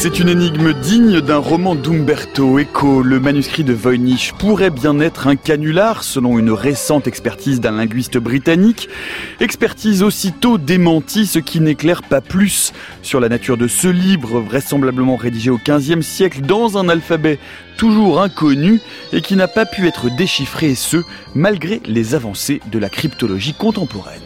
C'est une énigme digne d'un roman d'Umberto Eco. Le manuscrit de Voynich pourrait bien être un canular, selon une récente expertise d'un linguiste britannique. Expertise aussitôt démentie, ce qui n'éclaire pas plus sur la nature de ce livre, vraisemblablement rédigé au XVe siècle dans un alphabet toujours inconnu et qui n'a pas pu être déchiffré, et ce, malgré les avancées de la cryptologie contemporaine.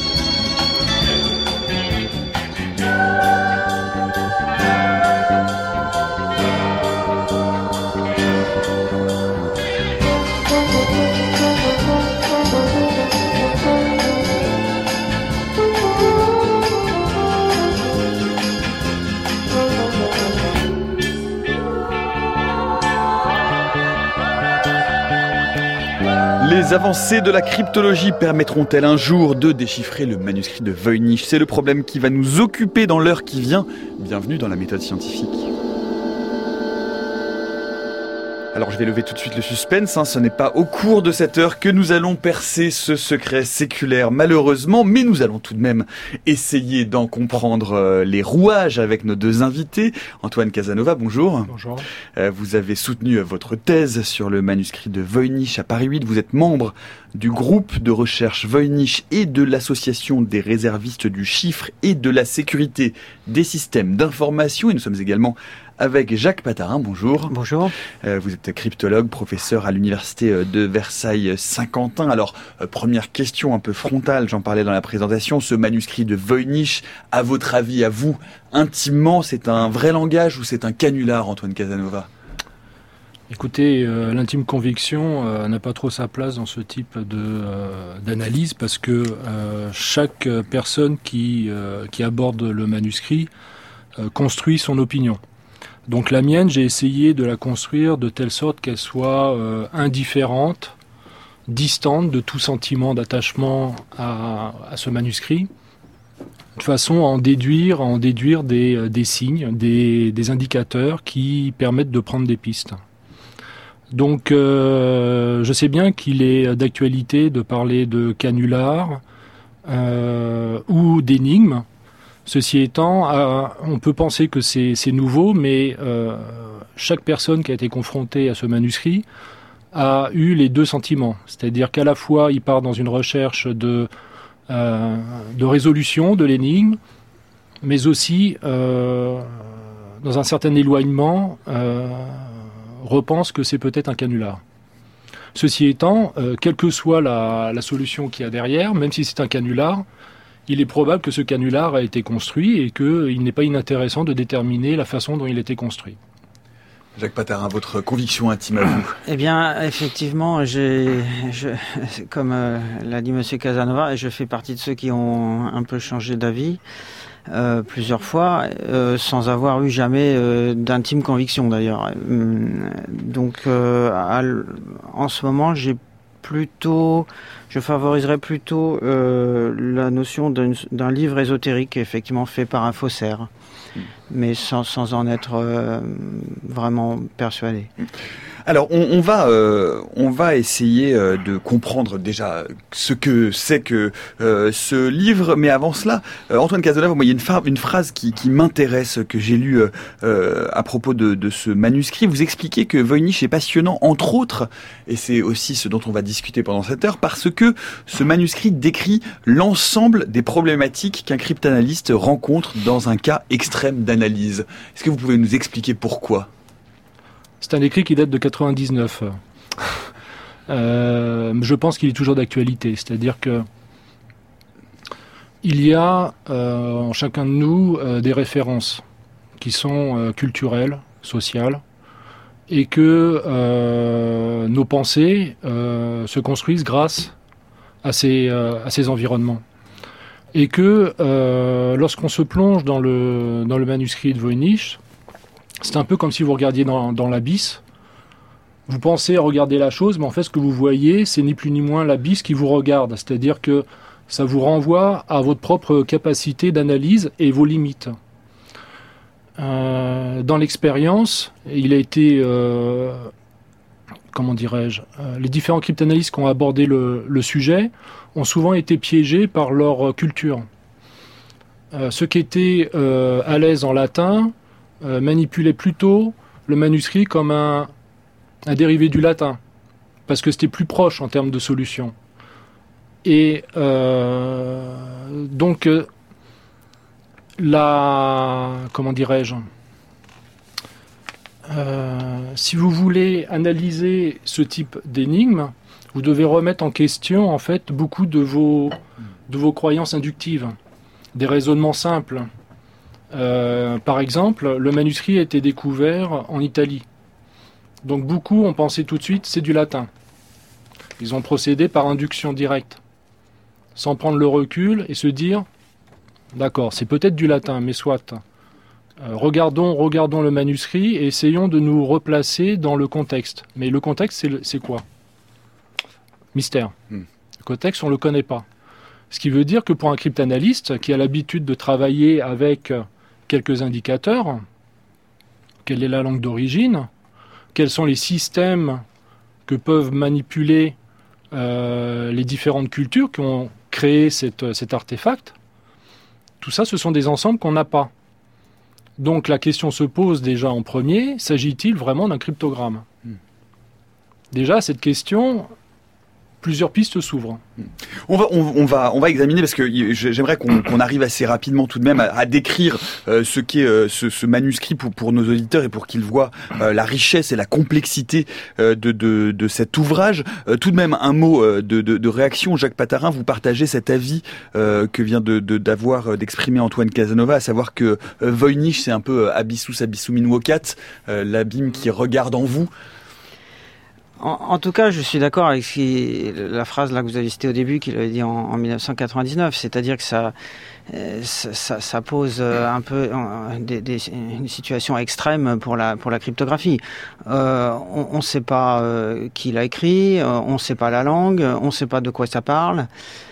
Les avancées de la cryptologie permettront-elles un jour de déchiffrer le manuscrit de Voynich ? C'est le problème qui va nous occuper dans l'heure qui vient. Bienvenue dans la méthode scientifique. Alors je vais lever tout de suite le suspense, ce n'est pas au cours de cette heure que nous allons percer ce secret séculaire malheureusement, mais nous allons tout de même essayer d'en comprendre les rouages avec nos deux invités. Antoine Casanova, bonjour. Bonjour. Vous avez soutenu votre thèse sur le manuscrit de Voynich à Paris 8, vous êtes membre du groupe de recherche Voynich et de l'association des réservistes du chiffre et de la sécurité des systèmes d'information, et nous sommes également avec Jacques Patarin, bonjour. Bonjour. Vous êtes cryptologue, professeur à l'université de Versailles-Saint-Quentin. Alors, première question un peu frontale, j'en parlais dans la présentation, ce manuscrit de Voynich, à votre avis, à vous, intimement, c'est un vrai langage ou c'est un canular, Antoine Casanova ? Écoutez, l'intime conviction n'a pas trop sa place dans ce type d'analyse parce que chaque personne qui aborde le manuscrit construit son opinion. Donc la mienne, j'ai essayé de la construire de telle sorte qu'elle soit indifférente, distante de tout sentiment d'attachement à ce manuscrit, de façon à en déduire des signes, des indicateurs qui permettent de prendre des pistes. Donc je sais bien qu'il est d'actualité de parler de canular ou d'énigmes. Ceci étant, on peut penser que c'est nouveau, mais chaque personne qui a été confrontée à ce manuscrit a eu les deux sentiments. C'est-à-dire qu'à la fois, il part dans une recherche de résolution de l'énigme, mais aussi, dans un certain éloignement, repense que c'est peut-être un canular. Ceci étant, quelle que soit la solution qu'il y a derrière, même si c'est un canular, il est probable que ce canular a été construit et qu'il n'est pas inintéressant de déterminer la façon dont il a été construit. Jacques Patarin, votre conviction intime à vous ? Eh bien, effectivement, comme l'a dit M. Casanova, je fais partie de ceux qui ont un peu changé d'avis plusieurs fois, sans avoir eu jamais d'intime conviction d'ailleurs. Donc, en ce moment, je favoriserais plutôt la notion d'un livre ésotérique effectivement fait par un faussaire, mais sans en être vraiment persuadé. Alors, on va essayer de comprendre déjà ce que c'est que ce livre, mais avant cela, Antoine Casanova, il y a une phrase qui m'intéresse, que j'ai lue à propos de ce manuscrit. Vous expliquez que Voynich est passionnant, entre autres, et c'est aussi ce dont on va discuter pendant cette heure, parce que ce manuscrit décrit l'ensemble des problématiques qu'un cryptanalyste rencontre dans un cas extrême d'analyse. Est-ce que vous pouvez nous expliquer pourquoi ? C'est un écrit qui date de 99. Je pense qu'il est toujours d'actualité. C'est-à-dire que il y a en chacun de nous des références qui sont culturelles, sociales, et que nos pensées se construisent grâce à ces environnements. Et que lorsqu'on se plonge dans le manuscrit de Voynich, c'est un peu comme si vous regardiez dans l'abysse. Vous pensez regarder la chose, mais en fait, ce que vous voyez, c'est ni plus ni moins l'abysse qui vous regarde. C'est-à-dire que ça vous renvoie à votre propre capacité d'analyse et vos limites. Dans l'expérience, il a été... les différents cryptanalystes qui ont abordé le sujet ont souvent été piégés par leur culture. Ceux qui étaient à l'aise en latin manipulait plutôt le manuscrit comme un dérivé du latin, parce que c'était plus proche en termes de solution. Et donc, comment dirais-je, si vous voulez analyser ce type d'énigme, vous devez remettre en question en fait beaucoup de vos croyances inductives, des raisonnements simples. Par exemple, le manuscrit a été découvert en Italie. Donc beaucoup ont pensé tout de suite c'est du latin. Ils ont procédé par induction directe, sans prendre le recul et se dire d'accord, c'est peut-être du latin, mais soit. Regardons le manuscrit et essayons de nous replacer dans le contexte. Mais le contexte, c'est quoi ? Mystère. Le contexte, on ne le connaît pas. Ce qui veut dire que pour un cryptanalyste qui a l'habitude de travailler avec quelques indicateurs, quelle est la langue d'origine, quels sont les systèmes que peuvent manipuler les différentes cultures qui ont créé cet artefact, tout ça, ce sont des ensembles qu'on n'a pas. Donc la question se pose déjà en premier, s'agit-il vraiment d'un cryptogramme ? Déjà, cette question, plusieurs pistes s'ouvrent. On va examiner, parce que j'aimerais qu'on arrive assez rapidement tout de même à décrire ce qu'est ce manuscrit pour nos auditeurs et pour qu'ils voient la richesse et la complexité de cet ouvrage. Tout de même, un mot de réaction. Jacques Patarin, vous partagez cet avis que vient d'exprimer Antoine Casanova, à savoir que Voynich, c'est un peu abyssus abyssum in vocat, l'abîme qui regarde en vous. En tout cas, je suis d'accord avec la phrase là que vous avez citée au début, qu'il avait dit en 1999, c'est-à-dire que ça pose un peu une situation extrême pour la cryptographie. On ne sait pas qui l'a écrit, on ne sait pas la langue, on ne sait pas de quoi ça parle.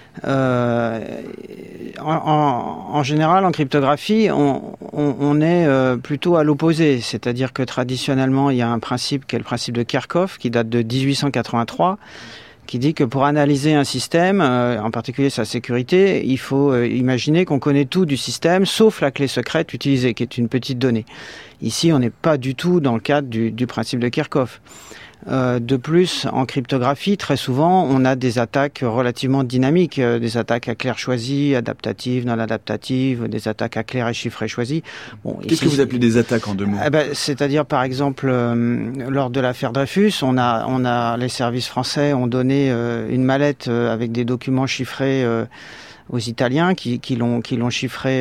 En général, en cryptographie, on est plutôt à l'opposé, c'est-à-dire que traditionnellement, il y a un principe qui est le principe de Kerckhoff, qui date de 1883, qui dit que pour analyser un système, en particulier sa sécurité, il faut imaginer qu'on connaît tout du système, sauf la clé secrète utilisée, qui est une petite donnée. Ici, on n'est pas du tout dans le cadre du principe de Kerckhoff. De plus, en cryptographie, très souvent, on a des attaques relativement dynamiques, des attaques à clair choisi, adaptatives, non adaptatives, des attaques à clair et chiffré choisi. Qu'est-ce que vous appelez des attaques en deux mots ? C'est-à-dire, par exemple, lors de l'affaire Dreyfus, les services français ont donné une mallette avec des documents chiffrés aux Italiens qui l'ont chiffré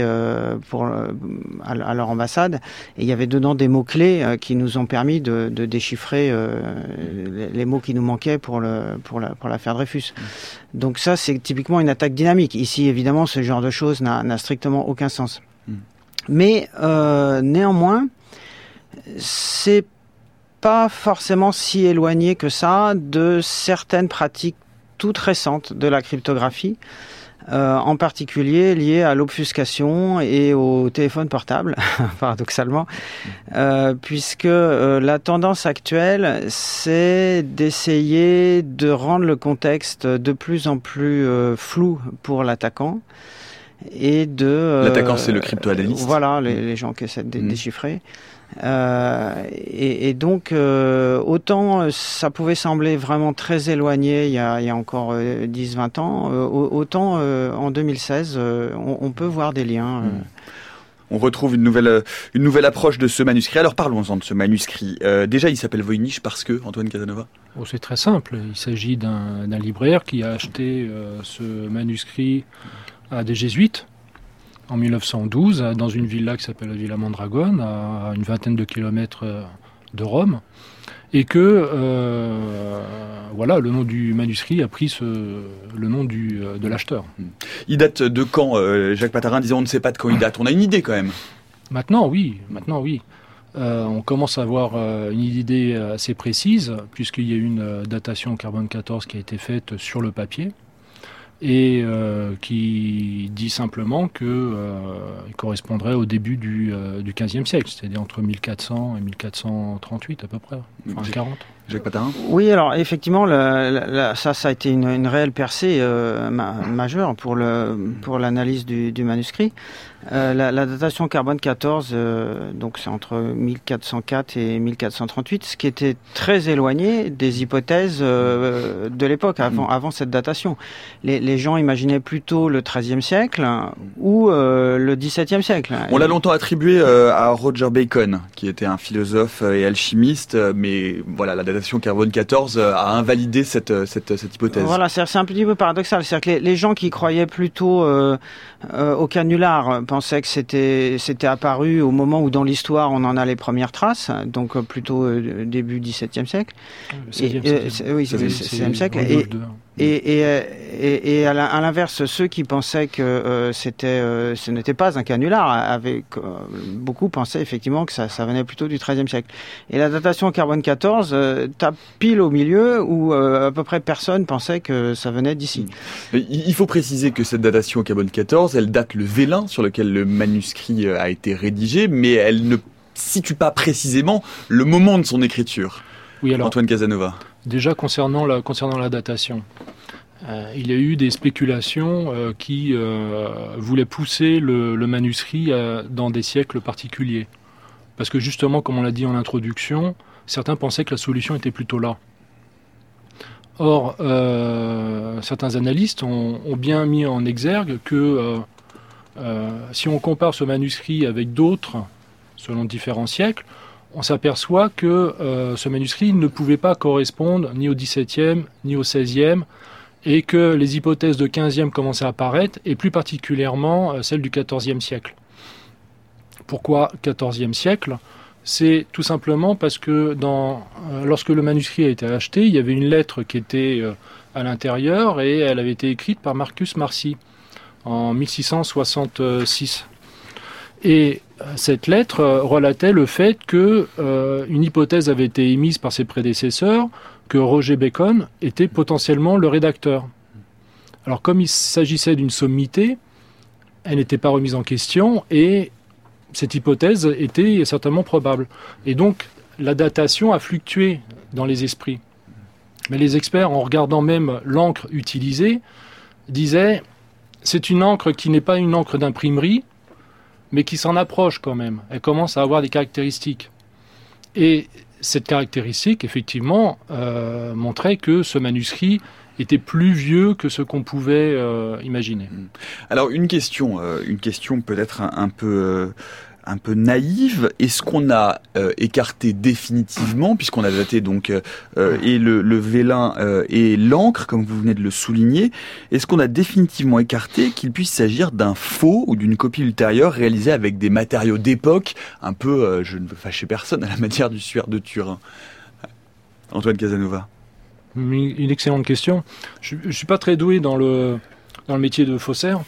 à leur ambassade, et il y avait dedans des mots-clés qui nous ont permis de déchiffrer les mots qui nous manquaient pour l'affaire Dreyfus. Donc ça, c'est typiquement une attaque dynamique. Ici, évidemment, ce genre de choses n'a strictement aucun sens. Mais néanmoins, c'est pas forcément si éloigné que ça de certaines pratiques toutes récentes de la cryptographie, en particulier liées à l'obfuscation et au téléphone portable, paradoxalement, puisque la tendance actuelle, c'est d'essayer de rendre le contexte de plus en plus flou pour l'attaquant. Et l'attaquant, c'est le crypto-analyste. Voilà, les gens qui essaient de déchiffrer. Et donc, autant ça pouvait sembler vraiment très éloigné il y a encore 10-20 ans, autant en 2016, on peut voir des liens. On retrouve une nouvelle approche de ce manuscrit. Alors parlons-en de ce manuscrit. Déjà, il s'appelle Voynich parce que, Antoine Casanova ? C'est très simple. Il s'agit d'un libraire qui a acheté ce manuscrit à des jésuites en 1912, dans une villa qui s'appelle la Villa Mondragone, à une vingtaine de kilomètres de Rome, et que le nom du manuscrit a pris le nom de l'acheteur. Il date de quand, Jacques Patarin disait on ne sait pas de quand il date. On a une idée quand même. Maintenant, oui. On commence à avoir une idée assez précise, puisqu'il y a une datation au carbone 14 qui a été faite sur le papier, et qui dit simplement qu'il correspondrait au début du XVe siècle, c'est-à-dire entre 1400 et 1438 à peu près, enfin 40. Jacques Patarin? Oui, alors effectivement, ça a été une réelle percée majeure pour l'analyse du manuscrit. La datation carbone 14, donc c'est entre 1404 et 1438, ce qui était très éloigné des hypothèses de l'époque, avant cette datation. Les gens imaginaient plutôt le XIIIe siècle ou le XVIIe siècle. On l'a longtemps attribué à Roger Bacon, qui était un philosophe et alchimiste, mais voilà, la datation carbone 14 a invalidé cette hypothèse. Voilà, c'est un petit peu paradoxal. C'est-à-dire que les gens qui croyaient plutôt au canular pensaient que c'était apparu au moment où dans l'histoire on en a les premières traces, donc plutôt début XVIIe siècle. Oui, c'est le XVIe siècle. Et à l'inverse, ceux qui pensaient que ce n'était pas un canular, beaucoup pensaient effectivement que ça venait plutôt du XIIIe siècle. Et la datation carbone 14 tape pile au milieu où à peu près personne pensait que ça venait d'ici. Il faut préciser que cette datation carbone 14, elle date le Vélin sur lequel le manuscrit a été rédigé, mais elle ne situe pas précisément le moment de son écriture. Oui, alors, Antoine Casanova. Déjà concernant la datation, il y a eu des spéculations qui voulaient pousser le manuscrit dans des siècles particuliers. Parce que justement, comme on l'a dit en introduction, certains pensaient que la solution était plutôt là. Or, certains analystes ont bien mis en exergue que si on compare ce manuscrit avec d'autres, selon différents siècles, on s'aperçoit que ce manuscrit ne pouvait pas correspondre ni au XVIIe ni au XVIe, et que les hypothèses de XVe commençaient à apparaître, et plus particulièrement celles du XIVe siècle. Pourquoi XIVe siècle ? C'est tout simplement parce que lorsque le manuscrit a été acheté, il y avait une lettre qui était à l'intérieur, et elle avait été écrite par Marcus Marci en 1666. Et cette lettre relatait le fait que une hypothèse avait été émise par ses prédécesseurs, que Roger Bacon était potentiellement le rédacteur. Alors comme il s'agissait d'une sommité, elle n'était pas remise en question et cette hypothèse était certainement probable. Et donc la datation a fluctué dans les esprits. Mais les experts, en regardant même l'encre utilisée, disaient c'est une encre qui n'est pas une encre d'imprimerie, mais qui s'en approche quand même. Elle commence à avoir des caractéristiques. Et cette caractéristique, effectivement, montrait que ce manuscrit était plus vieux que ce qu'on pouvait imaginer. Alors une question peut-être un peu naïve. Est-ce qu'on a écarté définitivement, puisqu'on a daté donc et le vélin et l'encre, comme vous venez de le souligner, est-ce qu'on a définitivement écarté qu'il puisse s'agir d'un faux ou d'une copie ultérieure réalisée avec des matériaux d'époque, un peu, je ne veux fâcher personne, à la manière du suaire de Turin? Antoine Casanova. Une excellente question. Je suis pas très doué dans le métier de faussaire.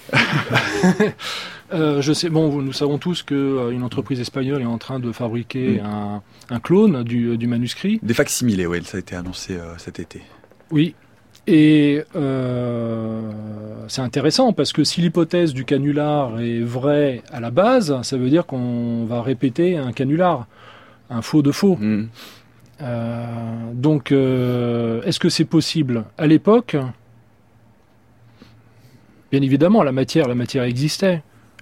Je sais, nous savons tous qu'une entreprise espagnole est en train de fabriquer un clone du manuscrit. Des facsimilés, oui, ça a été annoncé cet été. Oui, et c'est intéressant parce que si l'hypothèse du canular est vraie à la base, ça veut dire qu'on va répéter un canular, un faux de faux. Donc, est-ce que c'est possible? À l'époque, bien évidemment, la matière existait.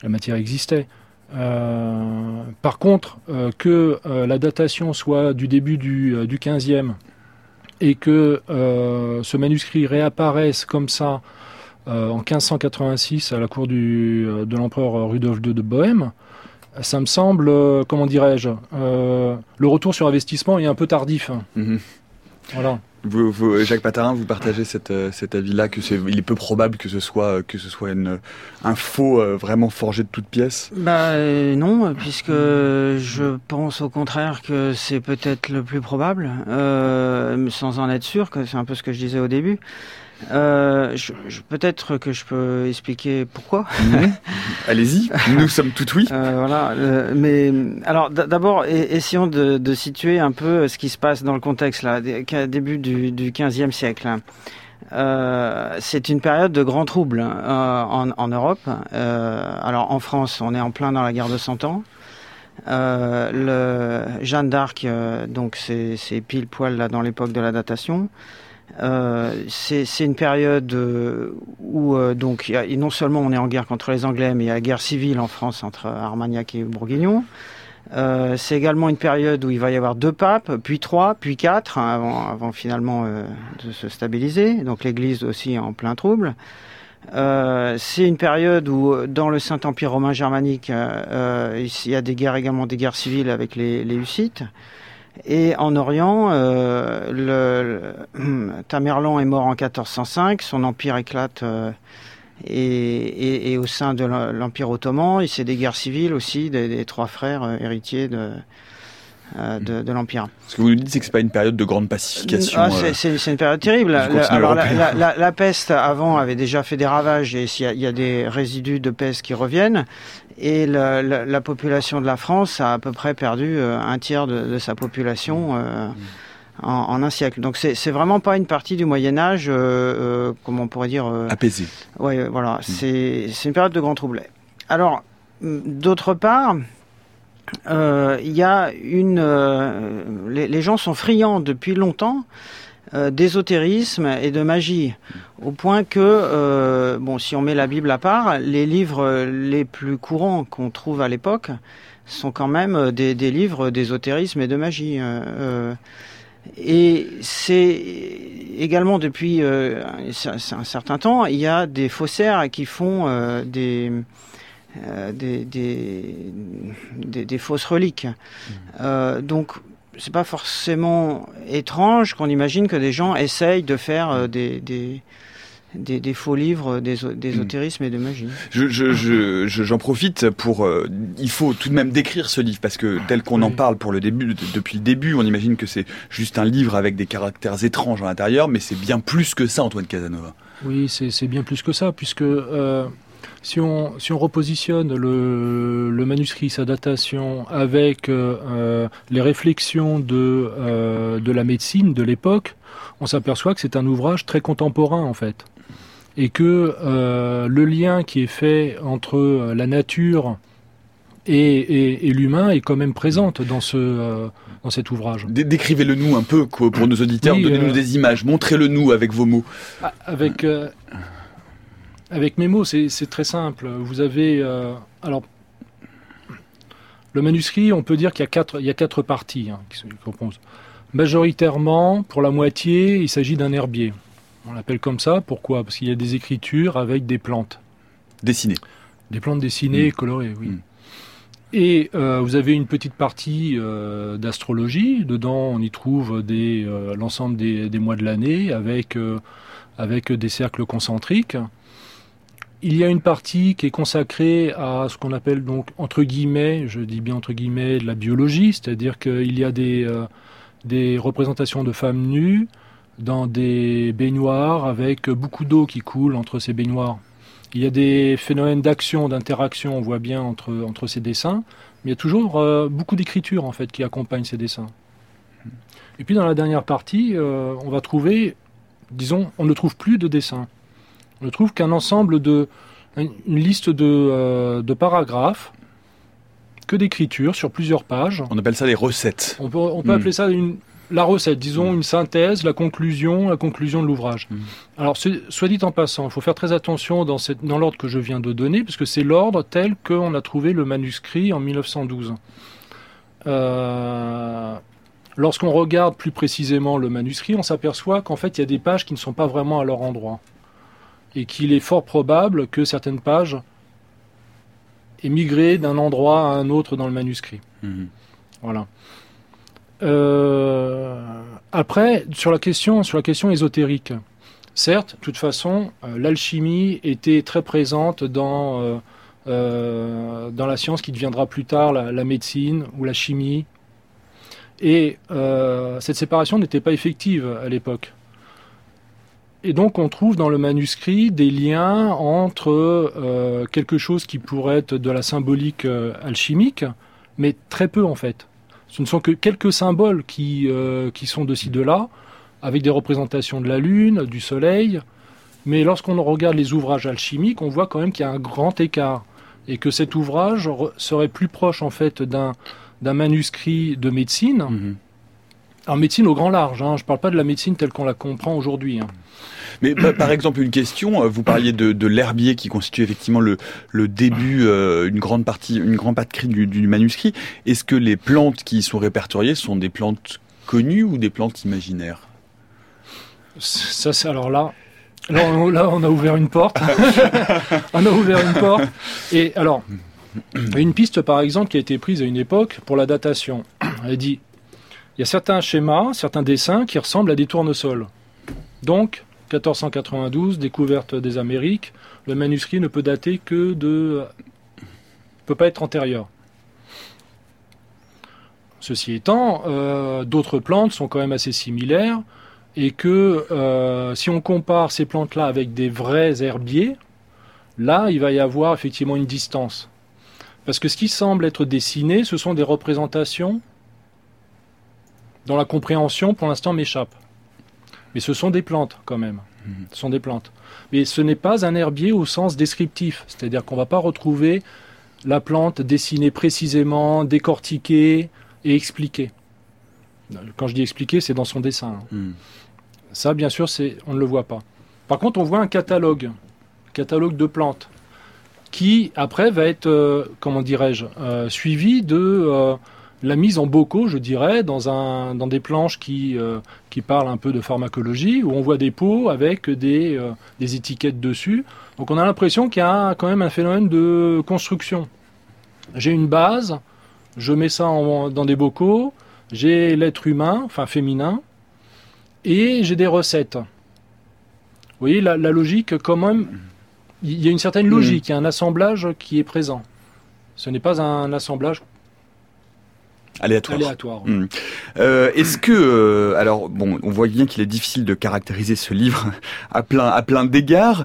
Par contre, que la datation soit du début du 15e et que ce manuscrit réapparaisse comme ça en 1586 à la cour de l'empereur Rudolf II de Bohême, ça me semble, comment dirais-je, le retour sur investissement est un peu tardif. Voilà. Vous, Jacques Patarin, vous partagez cet avis-là il est peu probable que ce soit un faux vraiment forgé de toutes pièces? Non, puisque je pense au contraire que c'est peut-être le plus probable, sans en être sûr, que c'est un peu ce que je disais au début. Peut-être que je peux expliquer pourquoi. Allez-y, nous sommes tout oui. Mais alors d'abord, essayons de situer un peu ce qui se passe dans le contexte là, début du 15e siècle. C'est une période de grands troubles en Europe. Alors en France, on est en plein dans la guerre de 100 ans. Jeanne d'Arc, donc c'est pile poil là dans l'époque de la datation. C'est une période où donc non seulement on est en guerre contre les Anglais, mais il y a la guerre civile en France entre Armagnac et Bourguignon. C'est également une période où il va y avoir 2 papes, puis 3, puis 4, hein, avant finalement de se stabiliser. Donc l'Église aussi en plein trouble. C'est une période où, dans le Saint-Empire romain germanique, il y a également des guerres civiles avec les Hussites. Et en Orient, Tamerlan est mort en 1405, son empire éclate et au sein de l'Empire ottoman, et c'est des guerres civiles aussi des 3 frères héritiers de l'Empire. Ce que vous nous dites, c'est que c'est pas une période de grande pacification. C'est une période terrible. La peste avant avait déjà fait des ravages et il y a des résidus de peste qui reviennent. Et la population de la France a à peu près perdu un tiers de sa population en un siècle. Donc c'est vraiment pas une partie du Moyen-Âge, comment on pourrait dire... apaisée. Oui, voilà. C'est une période de grand trouble. Alors, d'autre part... il y a les gens sont friands depuis longtemps d'ésotérisme et de magie, au point que, si on met la Bible à part, les livres les plus courants qu'on trouve à l'époque sont quand même des livres d'ésotérisme et de magie. Et c'est également depuis un certain temps, il y a des faussaires qui font des fausses reliques. Donc, c'est pas forcément étrange qu'on imagine que des gens essayent de faire des faux livres d'ésotérisme et de magie. J'en profite pour... il faut tout de même décrire ce livre, parce que tel qu'on en parle depuis le début, on imagine que c'est juste un livre avec des caractères étranges à l'intérieur, mais c'est bien plus que ça, Antoine Casanova. Oui, c'est bien plus que ça, puisque... Si on repositionne le manuscrit, sa datation, avec les réflexions de la médecine de l'époque, on s'aperçoit que c'est un ouvrage très contemporain en fait. Et que le lien qui est fait entre la nature et l'humain est quand même présente dans cet ouvrage. Décrivez-le nous un peu pour nos auditeurs, donnez-nous des images, montrez-le nous avec vos mots. Avec mes mots, c'est très simple. Vous avez... alors, le manuscrit, on peut dire qu'il y a quatre parties qui se composent. Majoritairement, pour la moitié, il s'agit d'un herbier. On l'appelle comme ça. Pourquoi ? Parce qu'il y a des écritures avec des plantes. Dessinées. Des plantes dessinées et colorées, oui. Et vous avez une petite partie d'astrologie. Dedans, on y trouve l'ensemble des mois de l'année avec des cercles concentriques. Il y a une partie qui est consacrée à ce qu'on appelle donc, entre guillemets, je dis bien entre guillemets, de la biologie, c'est-à-dire qu'il y a des représentations de femmes nues dans des baignoires avec beaucoup d'eau qui coule entre ces baignoires. Il y a des phénomènes d'action, d'interaction, on voit bien entre ces dessins, mais il y a toujours beaucoup d'écriture en fait qui accompagnent ces dessins. Et puis dans la dernière partie, on va trouver, disons, on ne trouve plus de dessins. On ne trouve qu'un ensemble une liste de paragraphes, que d'écriture sur plusieurs pages. On appelle ça des recettes. On peut appeler ça la recette, disons une synthèse, la conclusion de l'ouvrage. Alors, soit dit en passant, il faut faire très attention dans l'ordre que je viens de donner, parce que c'est l'ordre tel qu'on a trouvé le manuscrit en 1912. Lorsqu'on regarde plus précisément le manuscrit, on s'aperçoit qu'en fait, il y a des pages qui ne sont pas vraiment à leur endroit. Et qu'il est fort probable que certaines pages aient migré d'un endroit à un autre dans le manuscrit. Voilà. Après, sur la question ésotérique, certes, de toute façon, l'alchimie était très présente dans la science qui deviendra plus tard la médecine ou la chimie. Et cette séparation n'était pas effective à l'époque. Et donc on trouve dans le manuscrit des liens entre quelque chose qui pourrait être de la symbolique alchimique, mais très peu en fait. Ce ne sont que quelques symboles qui sont de ci, de là, avec des représentations de la Lune, du Soleil. Mais lorsqu'on regarde les ouvrages alchimiques, on voit quand même qu'il y a un grand écart. et que cet ouvrage serait plus proche en fait d'un manuscrit de médecine. Alors médecine au grand large, je ne parle pas de la médecine telle qu'on la comprend aujourd'hui. Mais par exemple, une question, vous parliez de l'herbier qui constitue effectivement le début, une grande partie du manuscrit. Est-ce que les plantes qui y sont répertoriées sont des plantes connues ou des plantes imaginaires ? Ça, c'est alors là, on a ouvert une porte. Et alors, une piste par exemple qui a été prise à une époque pour la datation. Elle dit, il y a certains schémas, certains dessins qui ressemblent à des tournesols. Donc, 1492, découverte des Amériques, le manuscrit ne peut dater que peut pas être antérieur. Ceci étant, d'autres plantes sont quand même assez similaires et que si on compare ces plantes-là avec des vrais herbiers, là, il va y avoir effectivement une distance. Parce que ce qui semble être dessiné, ce sont des représentations dont la compréhension, pour l'instant, m'échappe. Mais ce sont des plantes, quand même. Ce sont des plantes. Mais ce n'est pas un herbier au sens descriptif. C'est-à-dire qu'on ne va pas retrouver la plante dessinée précisément, décortiquée et expliquée. Quand je dis expliquée, c'est dans son dessin. Ça, bien sûr, on ne le voit pas. Par contre, on voit un catalogue de plantes, qui, après, va être, suivi de la mise en bocaux, je dirais, dans des planches qui parlent un peu de pharmacologie, où on voit des pots avec des étiquettes dessus. Donc on a l'impression qu'il y a quand même un phénomène de construction. J'ai une base, je mets ça dans des bocaux, j'ai l'être humain, enfin féminin, et j'ai des recettes. Vous voyez, la logique, quand même, il y a une certaine logique, il y a un assemblage qui est présent. Ce n'est pas un assemblage aléatoire. Est-ce que alors bon, on voit bien qu'il est difficile de caractériser ce livre à plein d'égards.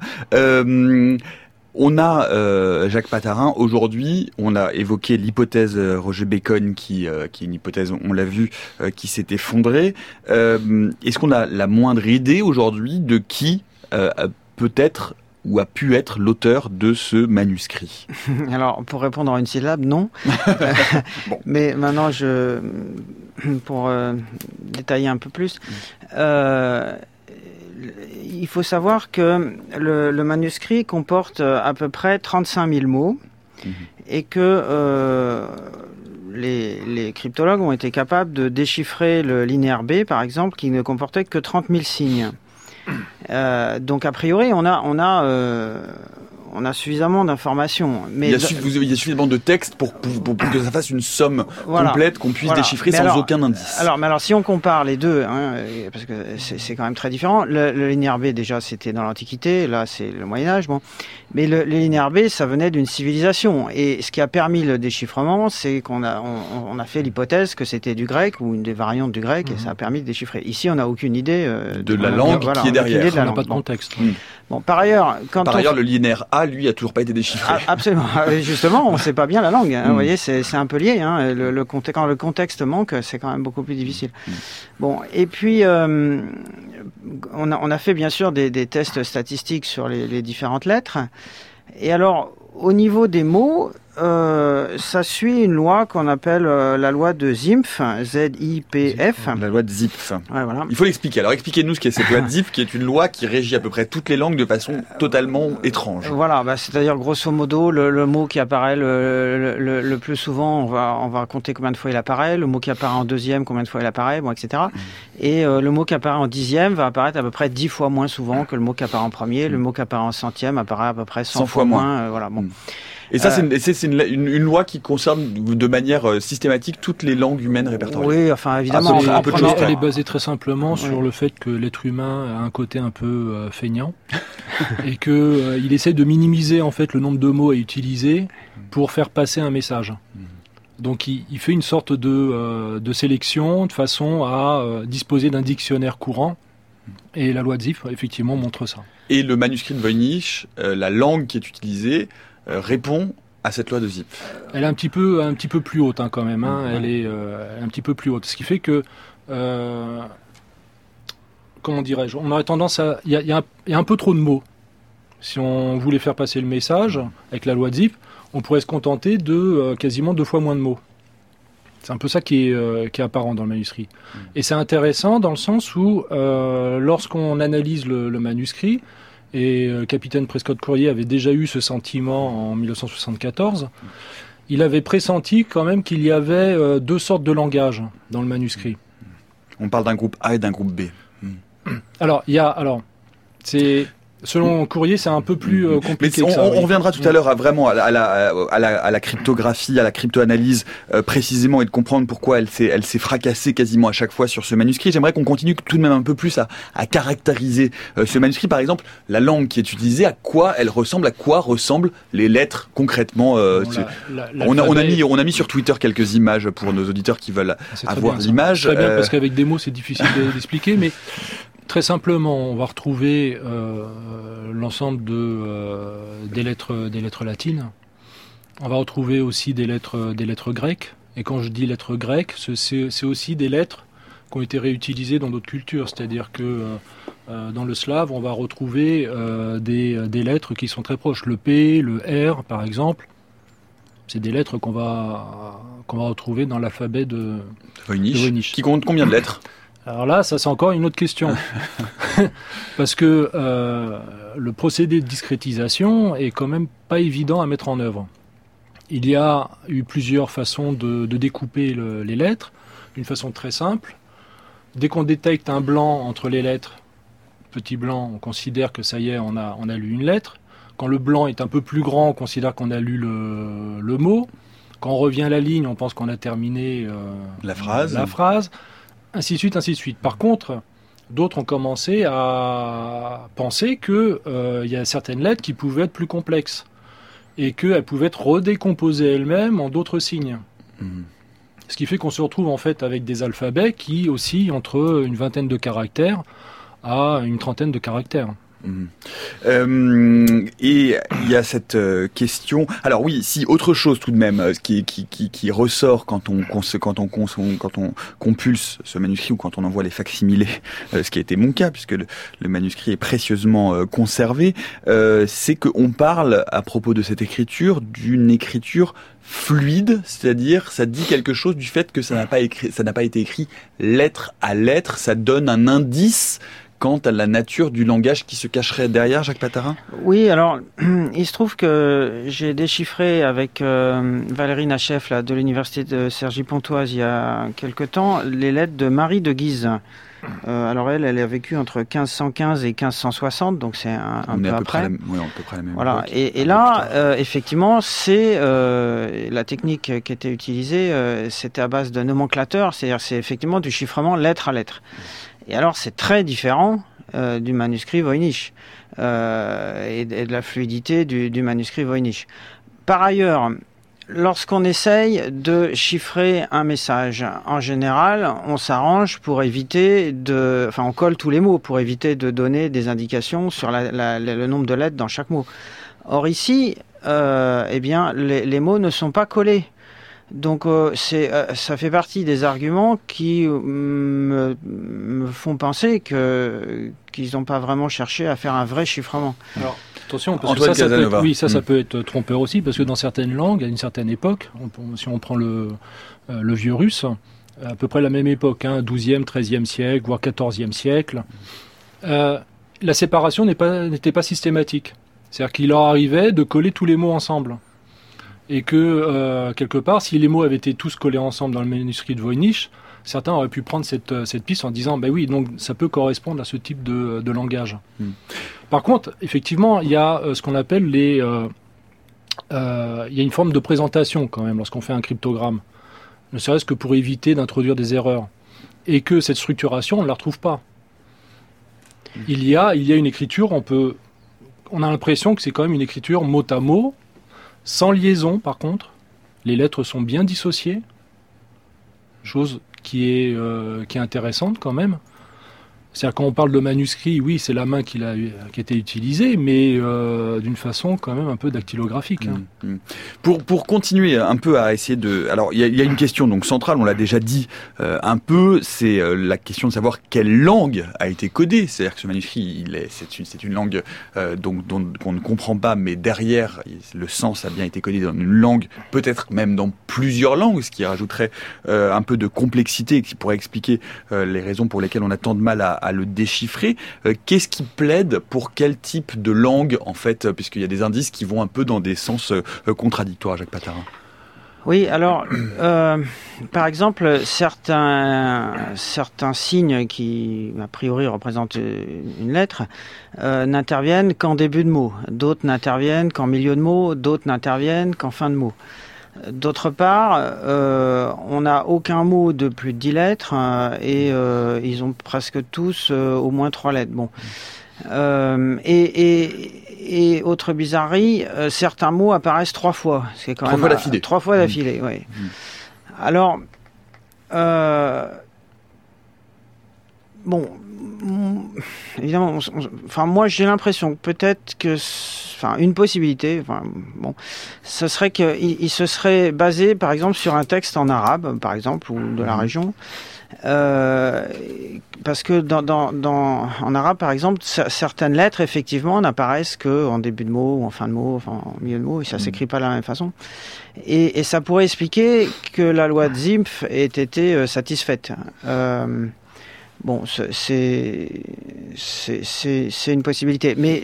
On a Jacques Patarin aujourd'hui. On a évoqué l'hypothèse Roger Bacon qui est une hypothèse, on l'a vu, qui s'est effondrée. Est-ce qu'on a la moindre idée aujourd'hui de qui peut-être ou a pu être l'auteur de ce manuscrit? Alors, pour répondre en une syllabe, non. Bon. Mais maintenant, pour détailler un peu plus, il faut savoir que le manuscrit comporte à peu près 35 000 mots et que les cryptologues ont été capables de déchiffrer le linéaire B, par exemple, qui ne comportait que 30 000 signes. Donc a priori on a suffisamment d'informations. Mais il y a suffisamment de texte pour que ça fasse une somme complète qu'on puisse déchiffrer sans aucun indice. Alors si on compare les deux, parce que c'est quand même très différent. Le linéaire B déjà c'était dans l'Antiquité, là c'est le Moyen Âge. Bon, mais le linéaire B ça venait d'une civilisation et ce qui a permis le déchiffrement, c'est qu'on a fait l'hypothèse que c'était du grec ou une des variantes du grec et ça a permis de déchiffrer. Ici on n'a aucune idée de la langue qui est derrière. On n'a pas de contexte. Bon, par ailleurs, le linéaire A, lui, a toujours pas été déchiffré. Absolument. Justement, on ne sait pas bien la langue. Vous voyez, c'est un peu lié. Quand le contexte manque, c'est quand même beaucoup plus difficile. Bon, et puis on a fait bien sûr des tests statistiques sur les différentes lettres. Et alors, au niveau des mots, ça suit une loi qu'on appelle la loi de Zipf, Z-I-P-F. La loi de Zipf. Ouais, voilà. Il faut l'expliquer. Alors expliquez-nous ce qu'est cette loi de Zipf, qui est une loi qui régit à peu près toutes les langues de façon totalement étrange. Voilà, c'est-à-dire grosso modo, le mot qui apparaît le plus souvent, on va compter combien de fois il apparaît, le mot qui apparaît en deuxième, combien de fois il apparaît, bon, etc. Et le mot qui apparaît en dixième va apparaître à peu près 10 fois moins souvent que le mot qui apparaît en premier. Le mot qui apparaît en centième apparaît à peu près 100 fois moins. Voilà, bon. Et ça, c'est une loi qui concerne de manière systématique toutes les langues humaines répertoriées. Oui, enfin, évidemment. Elle est basée très simplement sur le fait que l'être humain a un côté un peu feignant et qu'il essaie de minimiser en fait le nombre de mots à utiliser pour faire passer un message. Donc il fait une sorte de sélection de façon à disposer d'un dictionnaire courant. Et la loi de Zipf, effectivement, montre ça. Et le manuscrit de Voynich, la langue qui est utilisée, répond à cette loi de Zipf. Elle est un petit peu plus haute quand même. Elle est un petit peu plus haute. Ce qui fait que, comment dirais-je, on aurait tendance à... Il y a un peu trop de mots. Si on voulait faire passer le message avec la loi de Zipf, on pourrait se contenter de quasiment 2 fois moins de mots. C'est un peu ça qui est apparent dans le manuscrit. Et c'est intéressant dans le sens où, lorsqu'on analyse le manuscrit, et Capitaine Prescott-Courrier avait déjà eu ce sentiment en 1974, il avait pressenti quand même qu'il y avait 2 sortes de langage dans le manuscrit. On parle d'un groupe A et d'un groupe B. Alors, selon Courrier, c'est un peu plus compliqué. Mais on reviendra tout à l'heure à la cryptographie, à la cryptoanalyse précisément, et de comprendre pourquoi elle s'est fracassée quasiment à chaque fois sur ce manuscrit. J'aimerais qu'on continue tout de même un peu plus à caractériser ce manuscrit. Par exemple, la langue qui est utilisée, à quoi ressemblent les lettres concrètement. On a mis sur Twitter quelques images pour nos auditeurs qui veulent avoir l'image. Très bien, parce qu'avec des mots c'est difficile d'expliquer, mais très simplement, on va retrouver l'ensemble des lettres latines. On va retrouver aussi des lettres grecques. Et quand je dis lettres grecques, c'est aussi des lettres qui ont été réutilisées dans d'autres cultures. C'est-à-dire que dans le slave, on va retrouver des lettres qui sont très proches. Le P, le R, par exemple, c'est des lettres qu'on va retrouver dans l'alphabet de Voynich. Qui compte combien de lettres ? Alors là, ça c'est encore une autre question. Parce que le procédé de discrétisation est quand même pas évident à mettre en œuvre. Il y a eu plusieurs façons de découper les lettres. Une façon très simple. Dès qu'on détecte un blanc entre les lettres, petit blanc, on considère que ça y est, on a lu une lettre. Quand le blanc est un peu plus grand, on considère qu'on a lu le mot. Quand on revient à la ligne, on pense qu'on a terminé la phrase. Ainsi de suite, ainsi de suite. Par contre, d'autres ont commencé à penser qu'il y a certaines lettres qui pouvaient être plus complexes et qu'elles pouvaient être redécomposées elles-mêmes en d'autres signes. Ce qui fait qu'on se retrouve en fait avec des alphabets qui oscillent entre une vingtaine de caractères à une trentaine de caractères. Et il y a cette question. Alors oui, si autre chose tout de même qui ressort quand on compulse ce manuscrit ou quand on envoie les facsimilés, ce qui a été mon cas puisque le manuscrit est précieusement conservé, c'est qu'on parle à propos de cette écriture d'une écriture fluide, c'est-à-dire ça dit quelque chose du fait que ça n'a pas été écrit lettre à lettre, ça donne un indice quant à la nature du langage qui se cacherait derrière, Jacques Patarin ? Oui, alors, il se trouve que j'ai déchiffré avec Valérie Nachef de l'université de Cergy-Pontoise il y a quelque temps les lettres de Marie de Guise. Alors elle a vécu entre 1515 et 1560, donc c'est un peu après. À peu près la même voilà. époque. Et là, effectivement, c'est la technique qui était utilisée, c'était à base de nomenclateur, c'est-à-dire c'est effectivement du chiffrement lettre à lettre. Et alors, c'est très différent du manuscrit Voynich et de la fluidité du manuscrit Voynich. Par ailleurs, lorsqu'on essaye de chiffrer un message, en général, on s'arrange pour éviter on colle tous les mots pour éviter de donner des indications sur le nombre de lettres dans chaque mot. Or ici, les mots ne sont pas collés. Donc ça fait partie des arguments qui me font penser qu'ils n'ont pas vraiment cherché à faire un vrai chiffrement. Alors attention, parce que ça peut être trompeur aussi, parce que dans certaines langues, à une certaine époque, si on prend le vieux russe, à peu près la même époque, 12e, 13e siècle, voire 14e siècle, la séparation n'était pas systématique. C'est-à-dire qu'il leur arrivait de coller tous les mots ensemble. Et que, quelque part, si les mots avaient été tous collés ensemble dans le manuscrit de Voynich, certains auraient pu prendre cette piste en disant, oui, donc ça peut correspondre à ce type de langage. Par contre, effectivement, il y a ce qu'on appelle il y a une forme de présentation quand même lorsqu'on fait un cryptogramme, ne serait-ce que pour éviter d'introduire des erreurs. Et que cette structuration, on ne la retrouve pas. Il y a une écriture, on a l'impression que c'est quand même une écriture mot à mot, sans liaison, par contre. Les lettres sont bien dissociées, chose qui est intéressante quand même. C'est-à-dire quand on parle de manuscrit, oui, c'est la main qui a été utilisée, mais d'une façon quand même un peu dactylographique. Hein. Pour continuer un peu à essayer de... Alors, il y a une question donc centrale, on l'a déjà dit un peu, c'est la question de savoir quelle langue a été codée. C'est-à-dire que ce manuscrit, c'est une langue dont qu'on ne comprend pas, mais derrière, le sens a bien été codé dans une langue, peut-être même dans plusieurs langues, ce qui rajouterait un peu de complexité et qui pourrait expliquer les raisons pour lesquelles on a tant de mal à le déchiffrer. Qu'est-ce qui plaide pour quel type de langue, en fait, puisqu'il y a des indices qui vont un peu dans des sens contradictoires, Jacques Patarin? Oui, alors, par exemple, certains signes qui, a priori, représentent une lettre, n'interviennent qu'en début de mot. D'autres n'interviennent qu'en milieu de mot, d'autres n'interviennent qu'en fin de mot. D'autre part, on n'a aucun mot de plus de 10 lettres et ils ont presque tous au moins 3 lettres. Bon. Et autre bizarrerie, certains mots apparaissent 3 fois. C'est quand 3 fois d'affilée. 3 fois d'affilée, oui. Alors, bon, évidemment, enfin moi j'ai l'impression que peut-être que, enfin une possibilité, enfin bon, ce serait qu'il se serait basé par exemple sur un texte en arabe, par exemple, ou de la région. Parce que en arabe, par exemple, certaines lettres, effectivement, n'apparaissent qu'en début de mot, ou en fin de mot, enfin en milieu de mot, et ça s'écrit pas de la même façon. Et ça pourrait expliquer que la loi de Zimpf ait été satisfaite. Bon, c'est une possibilité. Mais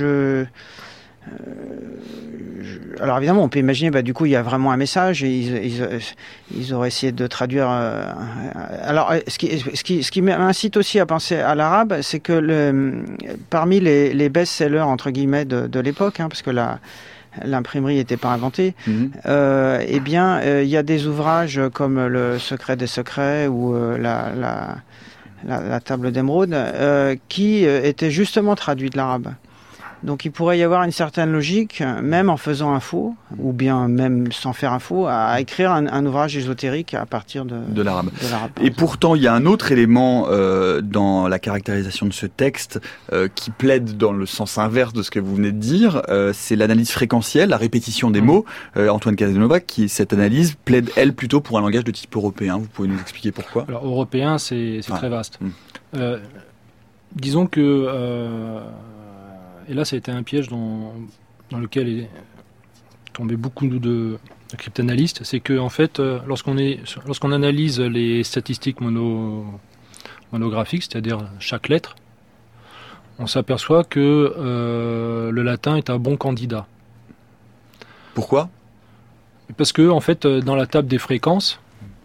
alors évidemment, on peut imaginer, du coup, il y a vraiment un message et ils auraient essayé de traduire. Alors, ce qui m'incite aussi à penser à l'arabe, c'est que parmi les best-sellers entre guillemets de l'époque, parce que l'imprimerie n'était pas inventée, eh bien, il y a des ouvrages comme Le Secret des secrets ou la table d'émeraude qui étaient justement traduits de l'arabe. Donc il pourrait y avoir une certaine logique, même en faisant un faux, ou bien même sans faire un faux, à écrire un ouvrage ésotérique à partir de l'arabe. Et pourtant, il y a un autre élément dans la caractérisation de ce texte qui plaide dans le sens inverse de ce que vous venez de dire, c'est l'analyse fréquentielle, la répétition des mots. Antoine Casanova, cette analyse plaide, elle, plutôt pour un langage de type européen. Vous pouvez nous expliquer pourquoi? Alors, européen, c'est très vaste. Disons que... et là, ça a été un piège dans lequel est tombé beaucoup de cryptanalystes. C'est que, en fait, lorsqu'on analyse les statistiques monographiques, c'est-à-dire chaque lettre, on s'aperçoit que le latin est un bon candidat. Pourquoi? Parce que, en fait, dans la table des fréquences,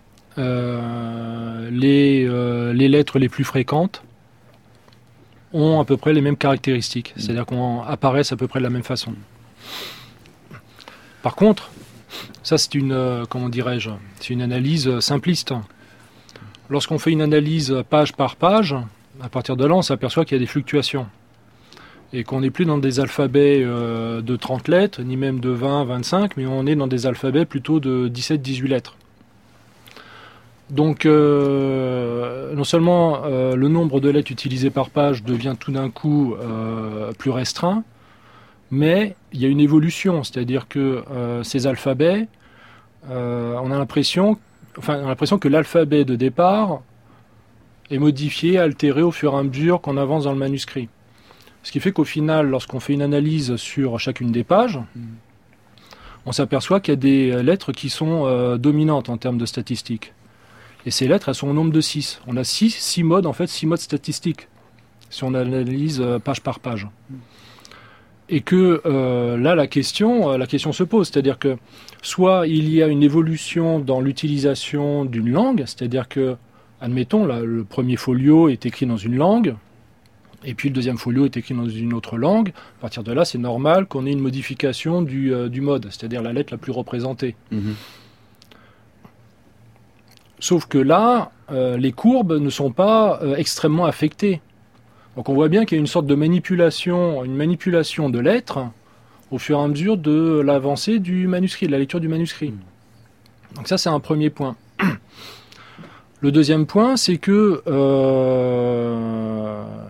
les lettres les plus fréquentes ont à peu près les mêmes caractéristiques, c'est-à-dire qu'on apparaissent à peu près de la même façon. Par contre, ça c'est une analyse simpliste. Lorsqu'on fait une analyse page par page, à partir de là, on s'aperçoit qu'il y a des fluctuations. Et qu'on n'est plus dans des alphabets de 30 lettres, ni même de 20, 25, mais on est dans des alphabets plutôt de 17, 18 lettres. Donc, non seulement le nombre de lettres utilisées par page devient tout d'un coup plus restreint, mais il y a une évolution, c'est-à-dire que ces alphabets, on a l'impression que l'alphabet de départ est modifié, altéré au fur et à mesure qu'on avance dans le manuscrit. Ce qui fait qu'au final, lorsqu'on fait une analyse sur chacune des pages, on s'aperçoit qu'il y a des lettres qui sont dominantes en termes de statistiques. Et ces lettres, elles sont au nombre de 6. On a 6 modes, en fait, 6 modes statistiques, si on analyse page par page. Et que là, la question se pose, c'est-à-dire que soit il y a une évolution dans l'utilisation d'une langue, c'est-à-dire que, admettons, là, le premier folio est écrit dans une langue, et puis le deuxième folio est écrit dans une autre langue. À partir de là, c'est normal qu'on ait une modification du mode, c'est-à-dire la lettre la plus représentée. Sauf que là, les courbes ne sont pas extrêmement affectées. Donc on voit bien qu'il y a une sorte de manipulation de lettres au fur et à mesure de l'avancée du manuscrit, de la lecture du manuscrit. Donc ça, c'est un premier point. Le deuxième point, c'est que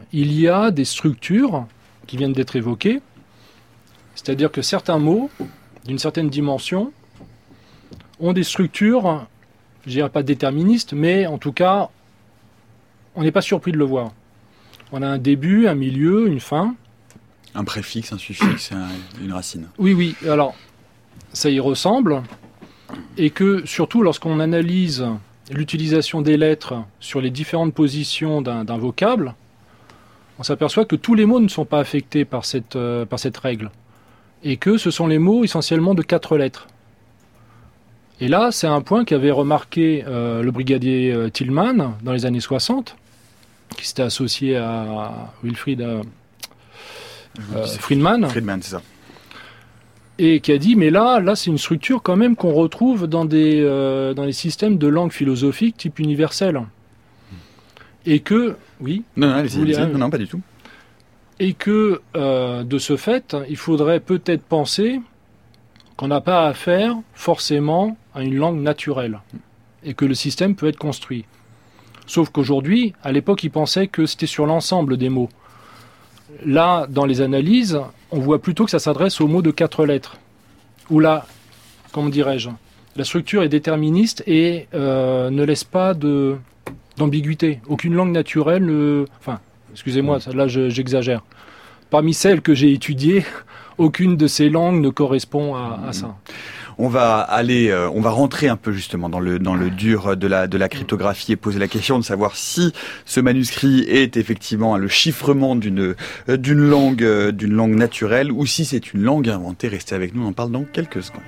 il y a des structures qui viennent d'être évoquées, c'est-à-dire que certains mots, d'une certaine dimension, ont des structures, je dirais pas déterministes, mais en tout cas, on n'est pas surpris de le voir. On a un début, un milieu, une fin. Un préfixe, un suffixe, une racine. Oui, alors, ça y ressemble, et que, surtout, lorsqu'on analyse l'utilisation des lettres sur les différentes positions d'un vocable, on s'aperçoit que tous les mots ne sont pas affectés par cette règle, et que ce sont les mots essentiellement de 4 lettres. Et là, c'est un point qu'avait remarqué le brigadier Tillman dans les années 60, qui s'était associé à Wilfried Friedman. Friedman, c'est ça. Et qui a dit, mais là c'est une structure quand même qu'on retrouve dans les systèmes de langue philosophique type universel. Et que, oui. Non, pas du tout. Et que, de ce fait, il faudrait peut-être penser qu'on n'a pas affaire forcément à une langue naturelle. Et que le système peut être construit. Sauf qu'aujourd'hui, à l'époque, ils pensaient que c'était sur l'ensemble des mots. Là, dans les analyses, on voit plutôt que ça s'adresse aux mots de 4 lettres. Où là, comment dirais-je, la structure est déterministe et ne laisse pas d'ambiguïté. Aucune langue naturelle ne... Enfin, excusez-moi, là j'exagère. Parmi celles que j'ai étudiées, aucune de ces langues ne correspond à ça. On va rentrer un peu justement dans le dur de la cryptographie et poser la question de savoir si ce manuscrit est effectivement le chiffrement d'une langue naturelle ou si c'est une langue inventée. Restez avec nous, on en parle dans quelques secondes.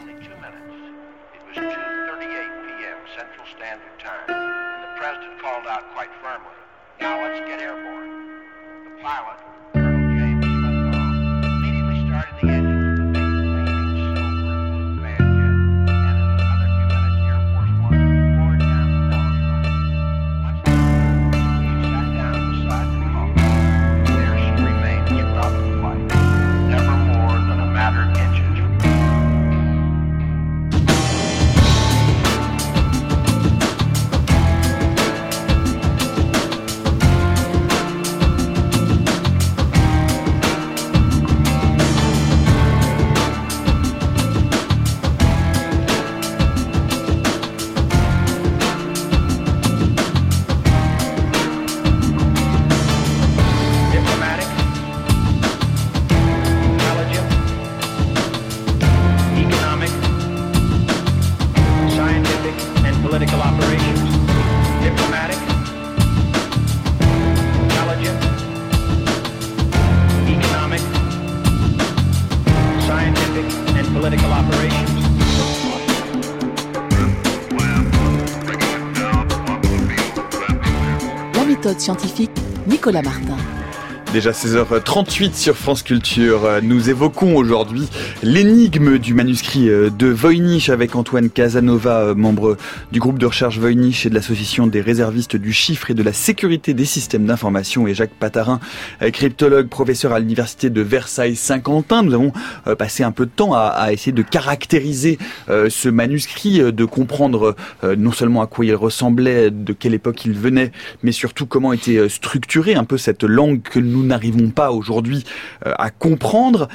Scientifique, Nicolas Martin. Déjà 16h38 sur France Culture. Nous évoquons aujourd'hui l'énigme du manuscrit de Voynich avec Antoine Casanova, membre du groupe de recherche Voynich et de l'association des réservistes du chiffre et de la sécurité des systèmes d'information, et Jacques Patarin, cryptologue, professeur à l'université de Versailles-Saint-Quentin. Nous avons passé un peu de temps à essayer de caractériser ce manuscrit, de comprendre non seulement à quoi il ressemblait, de quelle époque il venait, mais surtout comment était structurée un peu cette langue que nous n'arrivons pas aujourd'hui à comprendre.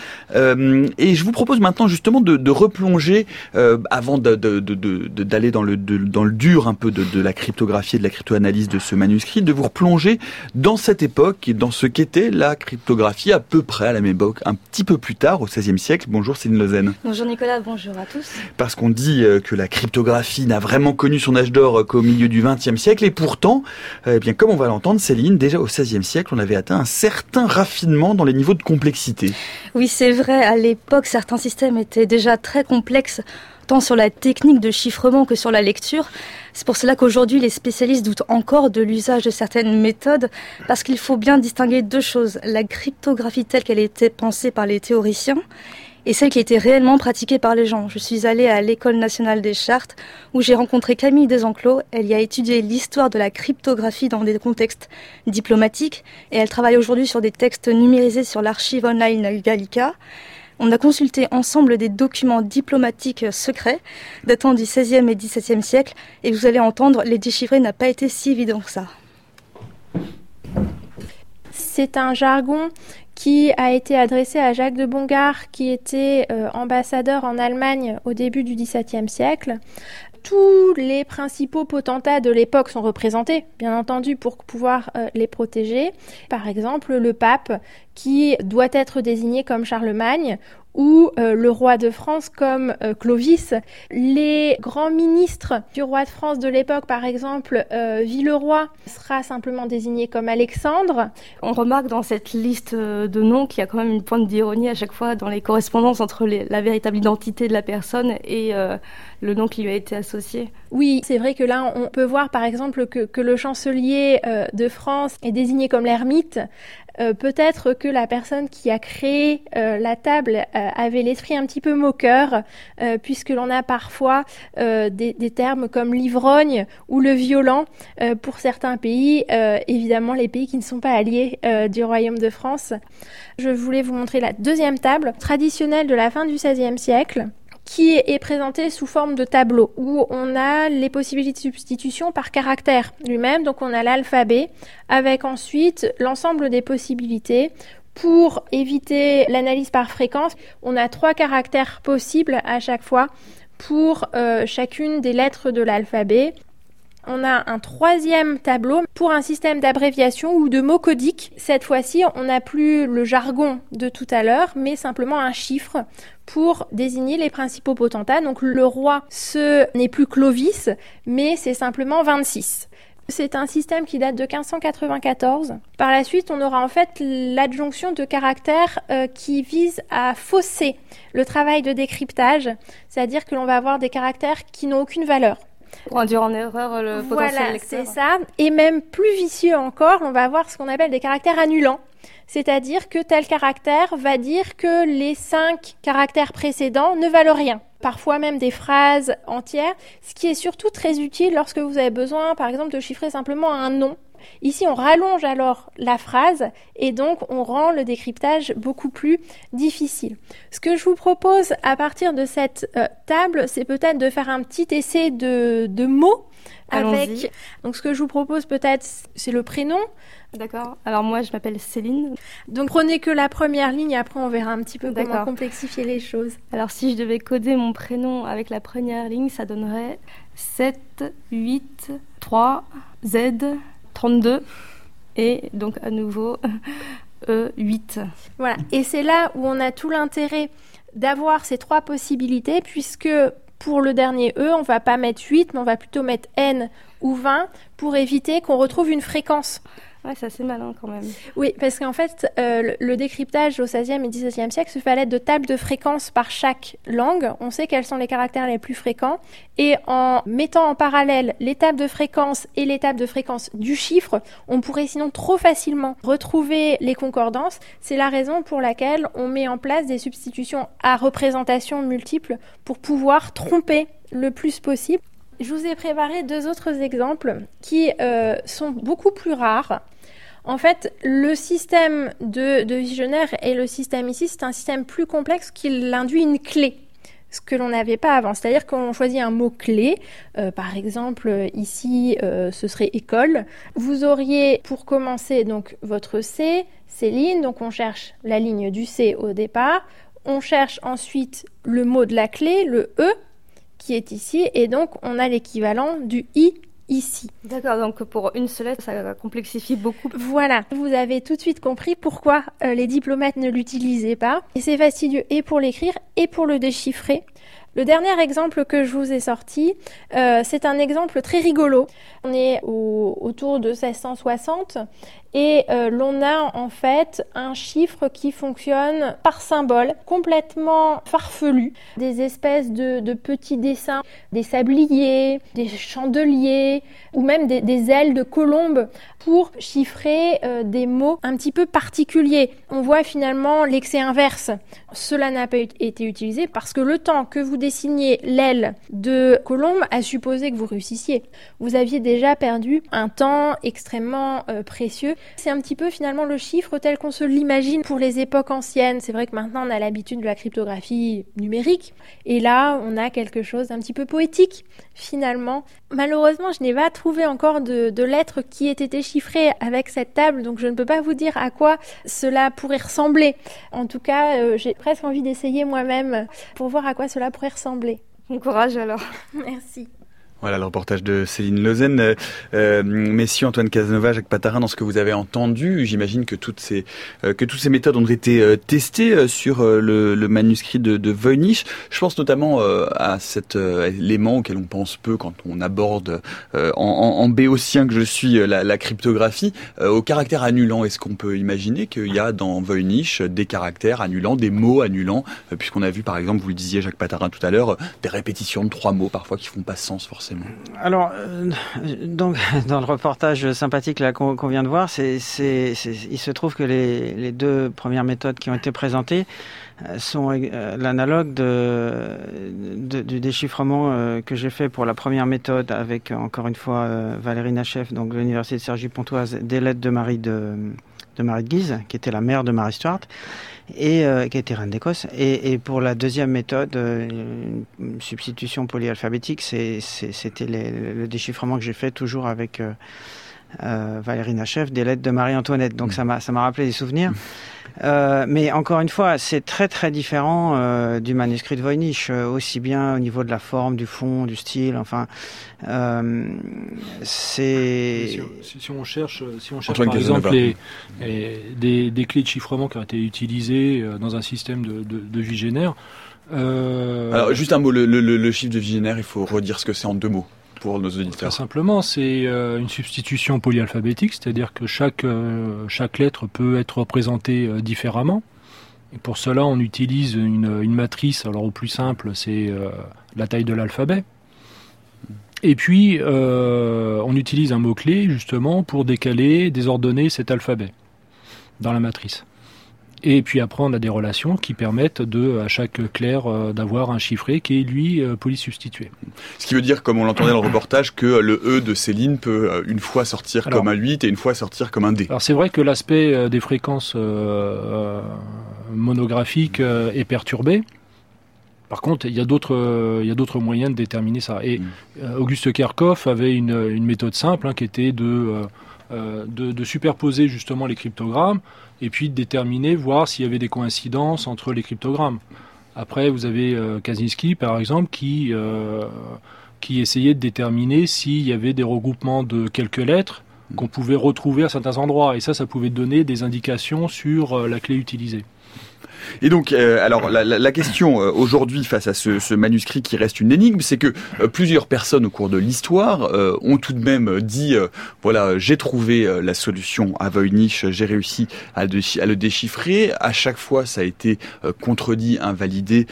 Et je vous propose maintenant justement de replonger, avant d'aller dans le dur un peu de la cryptographie et de la cryptoanalyse de ce manuscrit, de vous replonger dans cette époque et dans ce qu'était la cryptographie à peu près à la même époque, un petit peu plus tard, au XVIe siècle. Bonjour Céline Lozen. Bonjour Nicolas, bonjour à tous. Parce qu'on dit que la cryptographie n'a vraiment connu son âge d'or qu'au milieu du XXe siècle, et pourtant, bien comme on va l'entendre, Céline, déjà au XVIe siècle, on avait atteint un certain raffinement dans les niveaux de complexité. Oui, c'est vrai, à l'époque, certains systèmes étaient déjà très complexes, tant sur la technique de chiffrement que sur la lecture. C'est pour cela qu'aujourd'hui, les spécialistes doutent encore de l'usage de certaines méthodes, parce qu'il faut bien distinguer deux choses. La cryptographie telle qu'elle était pensée par les théoriciens, et celle qui a été réellement pratiquée par les gens. Je suis allée à l'École nationale des chartes, où j'ai rencontré Camille Desenclos. Elle y a étudié l'histoire de la cryptographie dans des contextes diplomatiques, et elle travaille aujourd'hui sur des textes numérisés sur l'archive online Gallica. On a consulté ensemble des documents diplomatiques secrets, datant du XVIe et XVIIe siècle, et vous allez entendre, les déchiffrer n'a pas été si évident que ça. c'est un jargon qui a été adressé à Jacques de Bongar, qui était ambassadeur en Allemagne au début du XVIIe siècle. Tous les principaux potentats de l'époque sont représentés, bien entendu, pour pouvoir les protéger. Par exemple, le pape qui doit être désigné comme Charlemagne ou le roi de France comme Clovis. Les grands ministres du roi de France de l'époque, par exemple, Villeroy sera simplement désigné comme Alexandre. On remarque dans cette liste de noms qu'il y a quand même une pointe d'ironie à chaque fois dans les correspondances entre la véritable identité de la personne et le nom qui lui a été associé. Oui, c'est vrai que là, on peut voir par exemple que le chancelier de France est désigné comme l'ermite. Peut-être que la personne qui a créé la table avait l'esprit un petit peu moqueur, puisque l'on a parfois des termes comme l'ivrogne ou le violent pour certains pays, évidemment les pays qui ne sont pas alliés du Royaume de France. Je voulais vous montrer la deuxième table traditionnelle de la fin du XVIe siècle, qui est présenté sous forme de tableau, où on a les possibilités de substitution par caractère lui-même. Donc on a l'alphabet, avec ensuite l'ensemble des possibilités. Pour éviter l'analyse par fréquence, on a 3 caractères possibles à chaque fois pour chacune des lettres de l'alphabet. On a un 3e tableau pour un système d'abréviation ou de mots codiques. Cette fois-ci, on n'a plus le jargon de tout à l'heure, mais simplement un chiffre pour désigner les principaux potentats. Donc le roi, ce n'est plus Clovis, mais c'est simplement 26. C'est un système qui date de 1594. Par la suite, on aura en fait l'adjonction de caractères qui visent à fausser le travail de décryptage, c'est-à-dire que l'on va avoir des caractères qui n'ont aucune valeur. Pour induire en erreur le potentiel lecteur. Voilà, c'est ça. Et même plus vicieux encore, on va avoir ce qu'on appelle des caractères annulants. C'est-à-dire que tel caractère va dire que les 5 caractères précédents ne valent rien. Parfois même des phrases entières, ce qui est surtout très utile lorsque vous avez besoin, par exemple, de chiffrer simplement un nom. Ici, on rallonge alors la phrase et donc on rend le décryptage beaucoup plus difficile. Ce que je vous propose à partir de cette table, c'est peut-être de faire un petit essai de mots. Allons-y. Donc ce que je vous propose peut-être, c'est le prénom. D'accord. Alors moi, je m'appelle Céline. Donc prenez que la première ligne, après on verra un petit peu comment complexifier les choses. Alors si je devais coder mon prénom avec la première ligne, ça donnerait 7, 8, 3, Z, 32 et donc à nouveau 8. Voilà, et c'est là où on a tout l'intérêt d'avoir ces 3 possibilités, puisque pour le dernier E, on va pas mettre 8, mais on va plutôt mettre N ou 20 pour éviter qu'on retrouve une fréquence. Ouais, c'est assez malin quand même. Oui, parce qu'en fait, le décryptage au XVIe et XVIIe siècle se fait à l'aide de tables de fréquences par chaque langue. On sait quels sont les caractères les plus fréquents. Et en mettant en parallèle les tables de fréquences et les tables de fréquences du chiffre, on pourrait sinon trop facilement retrouver les concordances. C'est la raison pour laquelle on met en place des substitutions à représentation multiples pour pouvoir tromper le plus possible. Je vous ai préparé 2 autres exemples qui sont beaucoup plus rares. En fait, le système de visionnaire et le système ici, c'est un système plus complexe qui induit une clé, ce que l'on n'avait pas avant. C'est-à-dire qu'on choisit un mot-clé, par exemple ici ce serait école. Vous auriez pour commencer donc votre C, Céline, donc on cherche la ligne du C au départ. On cherche ensuite le mot de la clé, le E, qui est ici, et donc on a l'équivalent du I ici. D'accord, donc pour une seule lettre, ça complexifie beaucoup. Voilà, vous avez tout de suite compris pourquoi les diplomates ne l'utilisaient pas. Et c'est fastidieux et pour l'écrire et pour le déchiffrer. Le dernier exemple que je vous ai sorti, c'est un exemple très rigolo. On est autour de 1660 et l'on a en fait un chiffre qui fonctionne par symbole, complètement farfelu. Des espèces de petits dessins, des sabliers, des chandeliers ou même des ailes de colombe pour chiffrer des mots un petit peu particuliers. On voit finalement l'excès inverse. Cela n'a pas été utilisé parce que le temps que vous dessiniez l'aile de colombe a supposé que vous réussissiez. Vous aviez déjà perdu un temps extrêmement précieux C'est un petit peu finalement le chiffre tel qu'on se l'imagine pour les époques anciennes. C'est vrai que maintenant on a l'habitude de la cryptographie numérique et là on a quelque chose d'un petit peu poétique finalement. Malheureusement, je n'ai pas trouvé encore de lettres qui aient été chiffrées avec cette table, donc je ne peux pas vous dire à quoi cela pourrait ressembler. En tout cas, j'ai presque envie d'essayer moi-même pour voir à quoi cela pourrait ressembler. Bon courage alors. Merci. Voilà le reportage de Céline Lausanne. Messieurs Antoine Casanova, Jacques Patarin, dans ce que vous avez entendu, j'imagine que toutes ces méthodes ont été testées sur le manuscrit de Voynich. Je pense notamment à cet élément auquel on pense peu quand on aborde en béotien que je suis la cryptographie, au caractère annulant. Est-ce qu'on peut imaginer qu'il y a dans Voynich des caractères annulants, des mots annulants, puisqu'on a vu par exemple, vous le disiez Jacques Patarin tout à l'heure, des répétitions de 3 mots parfois qui font pas sens forcément. Alors, donc, dans le reportage sympathique là qu'on vient de voir, il se trouve que les 2 premières méthodes qui ont été présentées sont l'analogue du déchiffrement que j'ai fait pour la première méthode avec, encore une fois, Valérie Nacheff, donc de l'Université de Cergy-Pontoise, des lettres de Marie de Guise, qui était la mère de Marie Stuart, et qui était reine d'Écosse. Et pour la deuxième méthode, une substitution polyalphabétique, c'était le déchiffrement que j'ai fait toujours avec Valérie Nacheff, des lettres de Marie-Antoinette. Donc ça m'a rappelé des souvenirs. Mais encore une fois, c'est très très différent du manuscrit de Voynich, aussi bien au niveau de la forme, du fond, du style. Enfin, c'est. Si on cherche Antoine par exemple des clés de chiffrement qui ont été utilisées dans un système de Vigenère. Alors juste un mot, le chiffre de Vigenère, il faut redire ce que c'est en 2 mots. Pour nos auditeurs. Très simplement, c'est une substitution polyalphabétique, c'est-à-dire que chaque lettre peut être représentée différemment. Et pour cela, on utilise une matrice. Alors au plus simple, c'est la taille de l'alphabet. Et puis, on utilise un mot-clé justement pour décaler, désordonner cet alphabet dans la matrice. Et puis après, on a des relations qui permettent à chaque clair d'avoir un chiffré qui est, lui, polysubstitué. Ce qui veut dire, comme on l'entendait dans le reportage, que le E de Céline peut une fois sortir comme un 8 et une fois sortir comme un D. Alors c'est vrai que l'aspect des fréquences monographiques est perturbé. Par contre, il y a d'autres moyens de déterminer ça. Et Auguste Kerckhoff avait une méthode simple qui était de superposer justement les cryptogrammes et puis de déterminer, voir s'il y avait des coïncidences entre les cryptogrammes. Après, vous avez Kaczynski, par exemple, qui essayait de déterminer s'il y avait des regroupements de quelques lettres qu'on pouvait retrouver à certains endroits. Et ça pouvait donner des indications sur la clé utilisée. Et donc, alors la question aujourd'hui face à ce manuscrit qui reste une énigme, c'est que plusieurs personnes au cours de l'histoire ont tout de même dit voilà, j'ai trouvé la solution à Voynich, j'ai réussi à le déchiffrer. À chaque fois, ça a été contredit, invalidé,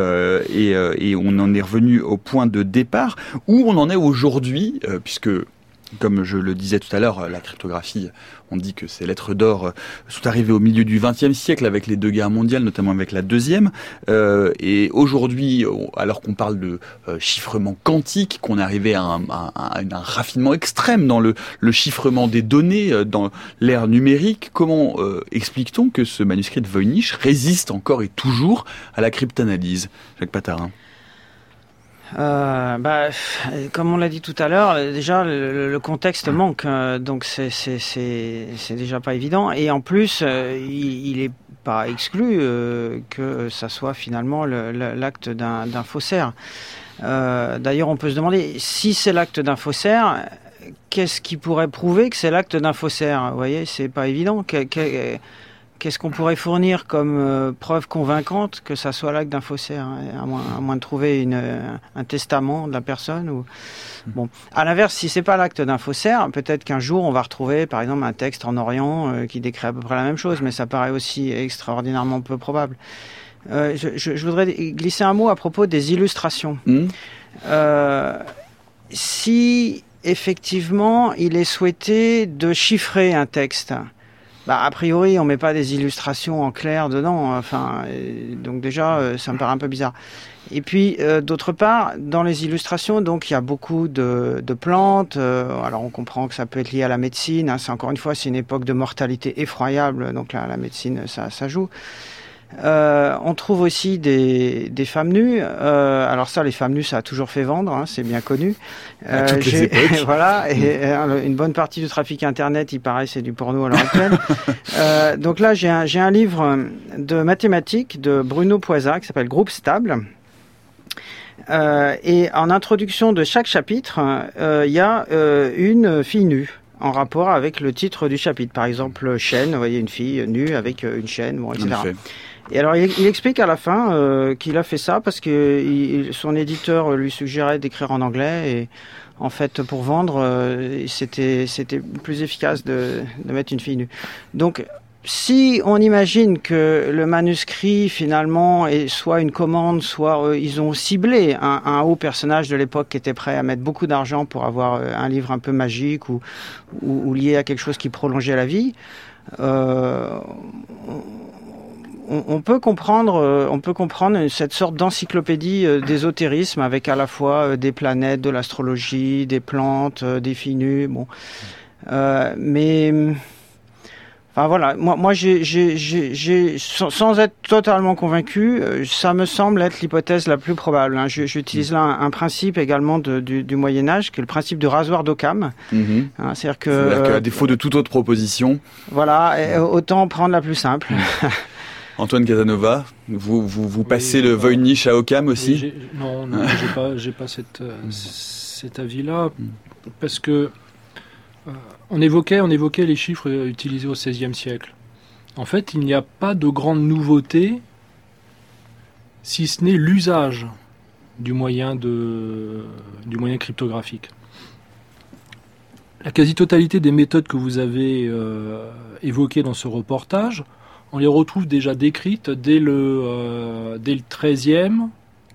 et on en est revenu au point de départ. Où on en est aujourd'hui, puisque comme je le disais tout à l'heure, la cryptographie, on dit que ces lettres d'or sont arrivées au milieu du XXe siècle avec les 2 guerres mondiales, notamment avec la deuxième. Et aujourd'hui, alors qu'on parle de chiffrement quantique, qu'on est arrivé à un raffinement extrême dans le chiffrement des données, dans l'ère numérique, comment explique-t-on que ce manuscrit de Voynich résiste encore et toujours à la cryptanalyse, Jacques Patarin ? Comme on l'a dit tout à l'heure, déjà le contexte manque, donc c'est déjà pas évident. Et en plus, il est pas exclu que ça soit finalement l'acte d'un faussaire. D'ailleurs, on peut se demander si c'est l'acte d'un faussaire, qu'est-ce qui pourrait prouver que c'est l'acte d'un faussaire ? Vous voyez, c'est pas évident. Qu'est-ce qu'on pourrait fournir comme preuve convaincante que ça soit l'acte d'un faussaire, à moins de trouver un testament de la personne ou... Bon, à l'inverse, si c'est pas l'acte d'un faussaire, peut-être qu'un jour on va retrouver, par exemple, un texte en Orient qui décrit à peu près la même chose, mais ça paraît aussi extraordinairement peu probable. Je voudrais glisser un mot à propos des illustrations. Si effectivement il est souhaité de chiffrer un texte, a priori, on met pas des illustrations en clair dedans. Enfin, donc déjà, ça me paraît un peu bizarre. Et puis, d'autre part, dans les illustrations, donc, il y a beaucoup de plantes. Alors, on comprend que ça peut être lié à la médecine. Hein. Encore une fois, c'est une époque de mortalité effroyable. Donc, la médecine, ça joue. On trouve aussi des femmes nues. Alors ça, les femmes nues, ça a toujours fait vendre, hein, c'est bien connu. À toutes les époques. Voilà, et une bonne partie du trafic internet, il paraît, c'est du porno à l'heure actuelle. Donc là, j'ai un livre de mathématiques de Bruno Poisa qui s'appelle Groupe stable. Et en introduction de chaque chapitre, il y a une fille nue en rapport avec le titre du chapitre. Par exemple, chaîne, vous voyez une fille nue avec une chaîne, bon, etc. Et alors, il explique à la fin qu'il a fait ça parce que son éditeur lui suggérait d'écrire en anglais et en fait, pour vendre, c'était plus efficace de mettre une fille nue. Donc, si on imagine que le manuscrit, finalement, est soit une commande, soit ils ont ciblé un haut personnage de l'époque qui était prêt à mettre beaucoup d'argent pour avoir un livre un peu magique ou lié à quelque chose qui prolongeait la vie, on peut comprendre cette sorte d'encyclopédie d'ésotérisme avec à la fois des planètes, de l'astrologie, des plantes, des filles nues, bon. Mais enfin voilà, moi j'ai sans être totalement convaincu, ça me semble être l'hypothèse la plus probable. Hein. J'utilise là un principe également du Moyen Âge, qui est le principe du rasoir d'Occam. Hein, c'est-à-dire qu'à défaut de toute autre proposition, voilà, autant prendre la plus simple. Antoine Casanova, vous passez le Voynich à Occam aussi? Oui, non, j'ai pas cet avis-là, parce que on évoquait les chiffres utilisés au XVIe siècle. En fait, il n'y a pas de grande nouveauté, si ce n'est l'usage du moyen cryptographique. La quasi-totalité des méthodes que vous avez évoquées dans ce reportage, on les retrouve déjà décrites dès le XIIIe,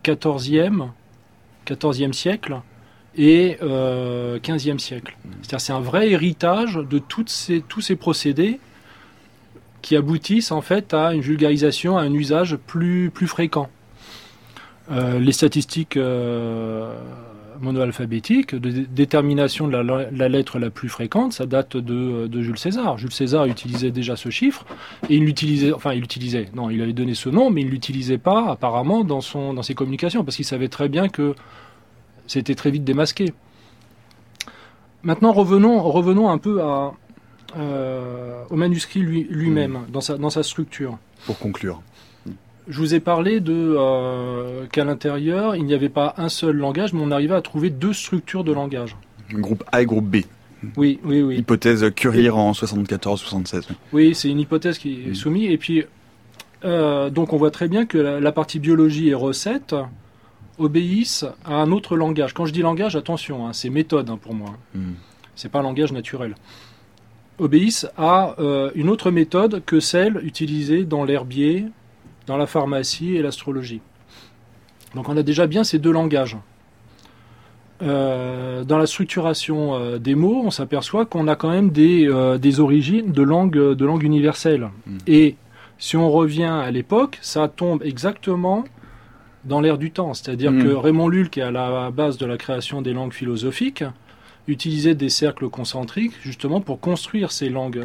XIVe siècle et XVe siècle. C'est-à-dire c'est un vrai héritage de tous ces procédés qui aboutissent en fait à une vulgarisation, à un usage plus fréquent. Les statistiques monoalphabétiques de détermination de la lettre la plus fréquente, ça date de Jules César. Jules César utilisait déjà ce chiffre et il avait donné ce nom, mais il ne l'utilisait pas apparemment dans ses communications parce qu'il savait très bien que c'était très vite démasqué. Maintenant, revenons un peu au manuscrit lui-même, dans sa structure. Pour conclure. Je vous ai parlé qu'à l'intérieur, il n'y avait pas un seul langage, mais on arrivait à trouver deux structures de langage. Groupe A et groupe B. Oui. Hypothèse Currier en 74-76. Oui, c'est une hypothèse qui est soumise. Et puis, donc on voit très bien que la partie biologie et recettes obéissent à un autre langage. Quand je dis langage, attention, c'est méthode pour moi. C'est pas un langage naturel. Obéissent à une autre méthode que celle utilisée dans l'herbier, dans la pharmacie et l'astrologie. Donc on a déjà bien ces deux langages. Dans la structuration des mots, on s'aperçoit qu'on a quand même des origines de langue universelle. Et si on revient à l'époque, ça tombe exactement dans l'ère du temps. C'est-à-dire que Raymond Lull, qui est à la base de la création des langues philosophiques, utilisait des cercles concentriques justement pour construire ces langues.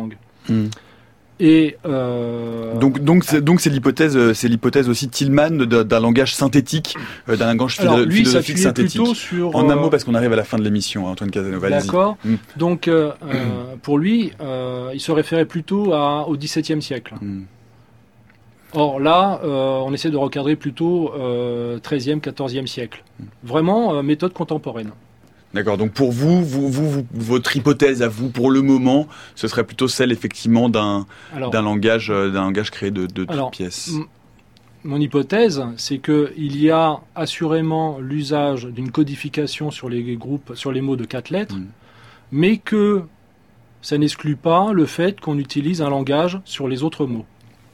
Et donc c'est l'hypothèse aussi Tillman d'un langage synthétique, d'un langage philosophique synthétique. En un mot, parce qu'on arrive à la fin de l'émission, Antoine Casanova. D'accord. Donc pour lui, il se référait plutôt au XVIIe siècle. Or là, on essaie de recadrer plutôt XIIIe, XIVe siècle. Vraiment méthode contemporaine. D'accord, donc pour vous, votre hypothèse à vous, pour le moment, ce serait plutôt celle effectivement d'un langage créé de toutes pièces. Mon hypothèse, c'est qu'il y a assurément l'usage d'une codification sur les groupes, sur les mots de 4 lettres, mais que ça n'exclut pas le fait qu'on utilise un langage sur les autres mots.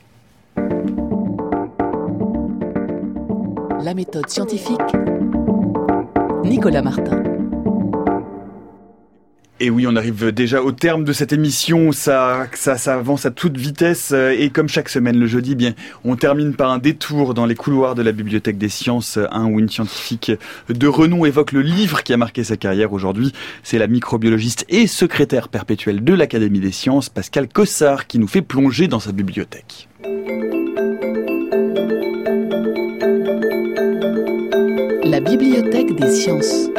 La méthode scientifique, Nicolas Martin. Et oui, on arrive déjà au terme de cette émission, ça avance à toute vitesse et comme chaque semaine le jeudi, bien, on termine par un détour dans les couloirs de la Bibliothèque des Sciences, où une scientifique de renom évoque le livre qui a marqué sa carrière. Aujourd'hui, c'est la microbiologiste et secrétaire perpétuelle de l'Académie des Sciences, Pascale Cossard, qui nous fait plonger dans sa bibliothèque. La Bibliothèque des Sciences.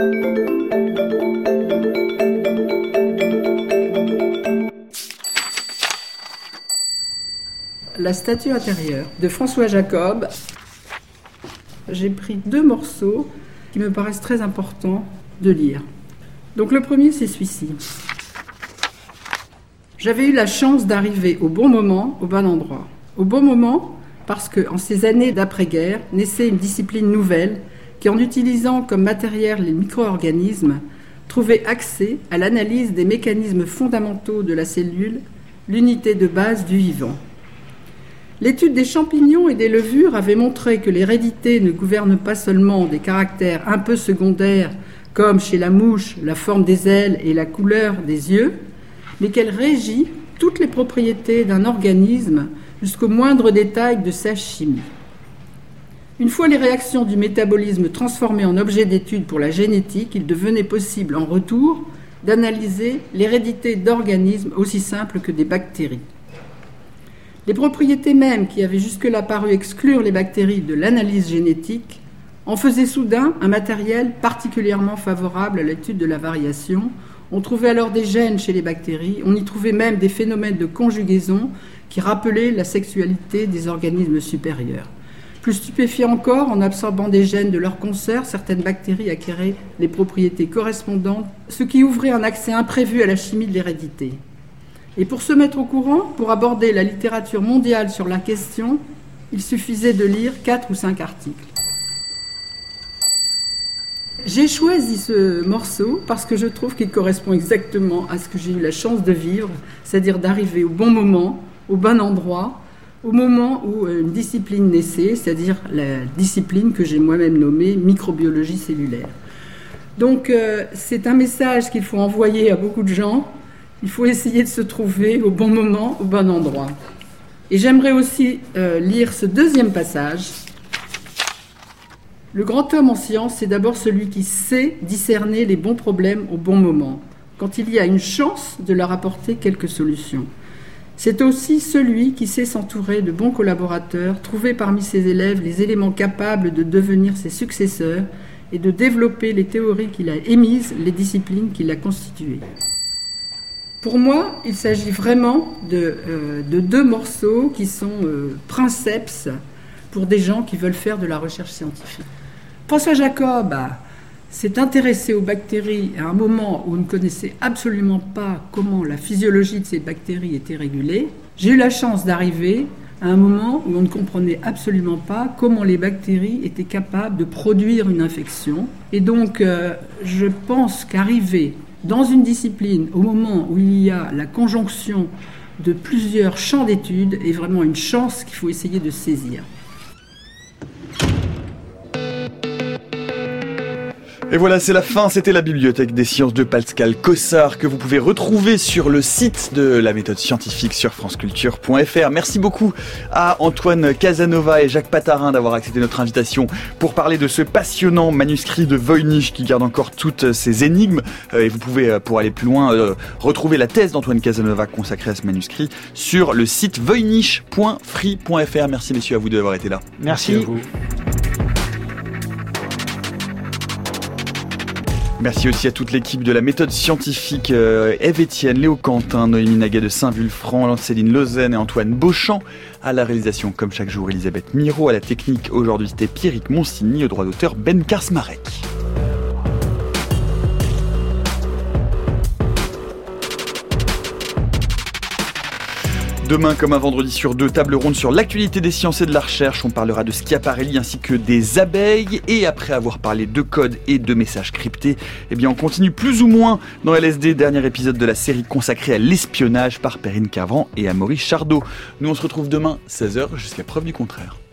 La statue intérieure de François Jacob. J'ai pris 2 morceaux qui me paraissent très importants de lire. Donc le premier, c'est celui-ci. J'avais eu la chance d'arriver au bon moment, au bon endroit. Au bon moment, parce qu'en ces années d'après-guerre, naissait une discipline nouvelle qui, en utilisant comme matériel les micro-organismes, trouvait accès à l'analyse des mécanismes fondamentaux de la cellule, l'unité de base du vivant. L'étude des champignons et des levures avait montré que l'hérédité ne gouverne pas seulement des caractères un peu secondaires, comme chez la mouche, la forme des ailes et la couleur des yeux, mais qu'elle régit toutes les propriétés d'un organisme jusqu'au moindre détail de sa chimie. Une fois les réactions du métabolisme transformées en objet d'étude pour la génétique, il devenait possible en retour d'analyser l'hérédité d'organismes aussi simples que des bactéries. Les propriétés mêmes qui avaient jusque-là paru exclure les bactéries de l'analyse génétique en faisaient soudain un matériel particulièrement favorable à l'étude de la variation. On trouvait alors des gènes chez les bactéries, on y trouvait même des phénomènes de conjugaison qui rappelaient la sexualité des organismes supérieurs. Plus stupéfiant encore, en absorbant des gènes de leurs consoeurs, certaines bactéries acquéraient les propriétés correspondantes, ce qui ouvrait un accès imprévu à la chimie de l'hérédité. Et pour se mettre au courant, pour aborder la littérature mondiale sur la question, il suffisait de lire 4 ou 5 articles. J'ai choisi ce morceau parce que je trouve qu'il correspond exactement à ce que j'ai eu la chance de vivre, c'est-à-dire d'arriver au bon moment, au bon endroit, au moment où une discipline naissait, c'est-à-dire la discipline que j'ai moi-même nommée microbiologie cellulaire. Donc c'est un message qu'il faut envoyer à beaucoup de gens. Il faut essayer de se trouver au bon moment, au bon endroit. Et j'aimerais aussi lire ce deuxième passage. Le grand homme en science, c'est d'abord celui qui sait discerner les bons problèmes au bon moment, quand il y a une chance de leur apporter quelques solutions. C'est aussi celui qui sait s'entourer de bons collaborateurs, trouver parmi ses élèves les éléments capables de devenir ses successeurs et de développer les théories qu'il a émises, les disciplines qu'il a constituées. Pour moi, il s'agit vraiment de 2 morceaux qui sont princeps pour des gens qui veulent faire de la recherche scientifique. François Jacob s'est intéressé aux bactéries à un moment où on ne connaissait absolument pas comment la physiologie de ces bactéries était régulée. J'ai eu la chance d'arriver à un moment où on ne comprenait absolument pas comment les bactéries étaient capables de produire une infection. Et donc, je pense qu'arriver dans une discipline, au moment où il y a la conjonction de plusieurs champs d'études, est vraiment une chance qu'il faut essayer de saisir. Et voilà, c'est la fin. C'était la Bibliothèque des Sciences de Pascale Cossard que vous pouvez retrouver sur le site de la méthode scientifique sur franceculture.fr. Merci beaucoup à Antoine Casanova et Jacques Patarin d'avoir accepté notre invitation pour parler de ce passionnant manuscrit de Voynich qui garde encore toutes ses énigmes. Et vous pouvez, pour aller plus loin, retrouver la thèse d'Antoine Casanova consacrée à ce manuscrit sur le site voynich.free.fr. Merci messieurs à vous d'avoir été là. Merci à vous. Merci aussi à toute l'équipe de la méthode scientifique, Ève Etienne, Léo Quentin, Noémie Naguet de Saint-Vulfranc, Céline Lausanne et Antoine Beauchamp. À la réalisation, comme chaque jour, Elisabeth Miro. À la technique, aujourd'hui, c'était Pierrick Monsigny. Au droit d'auteur, Ben Karsmarek. Demain, comme un vendredi sur 2, table ronde sur l'actualité des sciences et de la recherche. On parlera de Schiaparelli ainsi que des abeilles. Et après avoir parlé de code et de messages cryptés, eh bien, on continue plus ou moins dans LSD, dernier épisode de la série consacrée à l'espionnage par Perrine Cavran et Amaury Chardot. Nous, on se retrouve demain, 16h, jusqu'à preuve du contraire.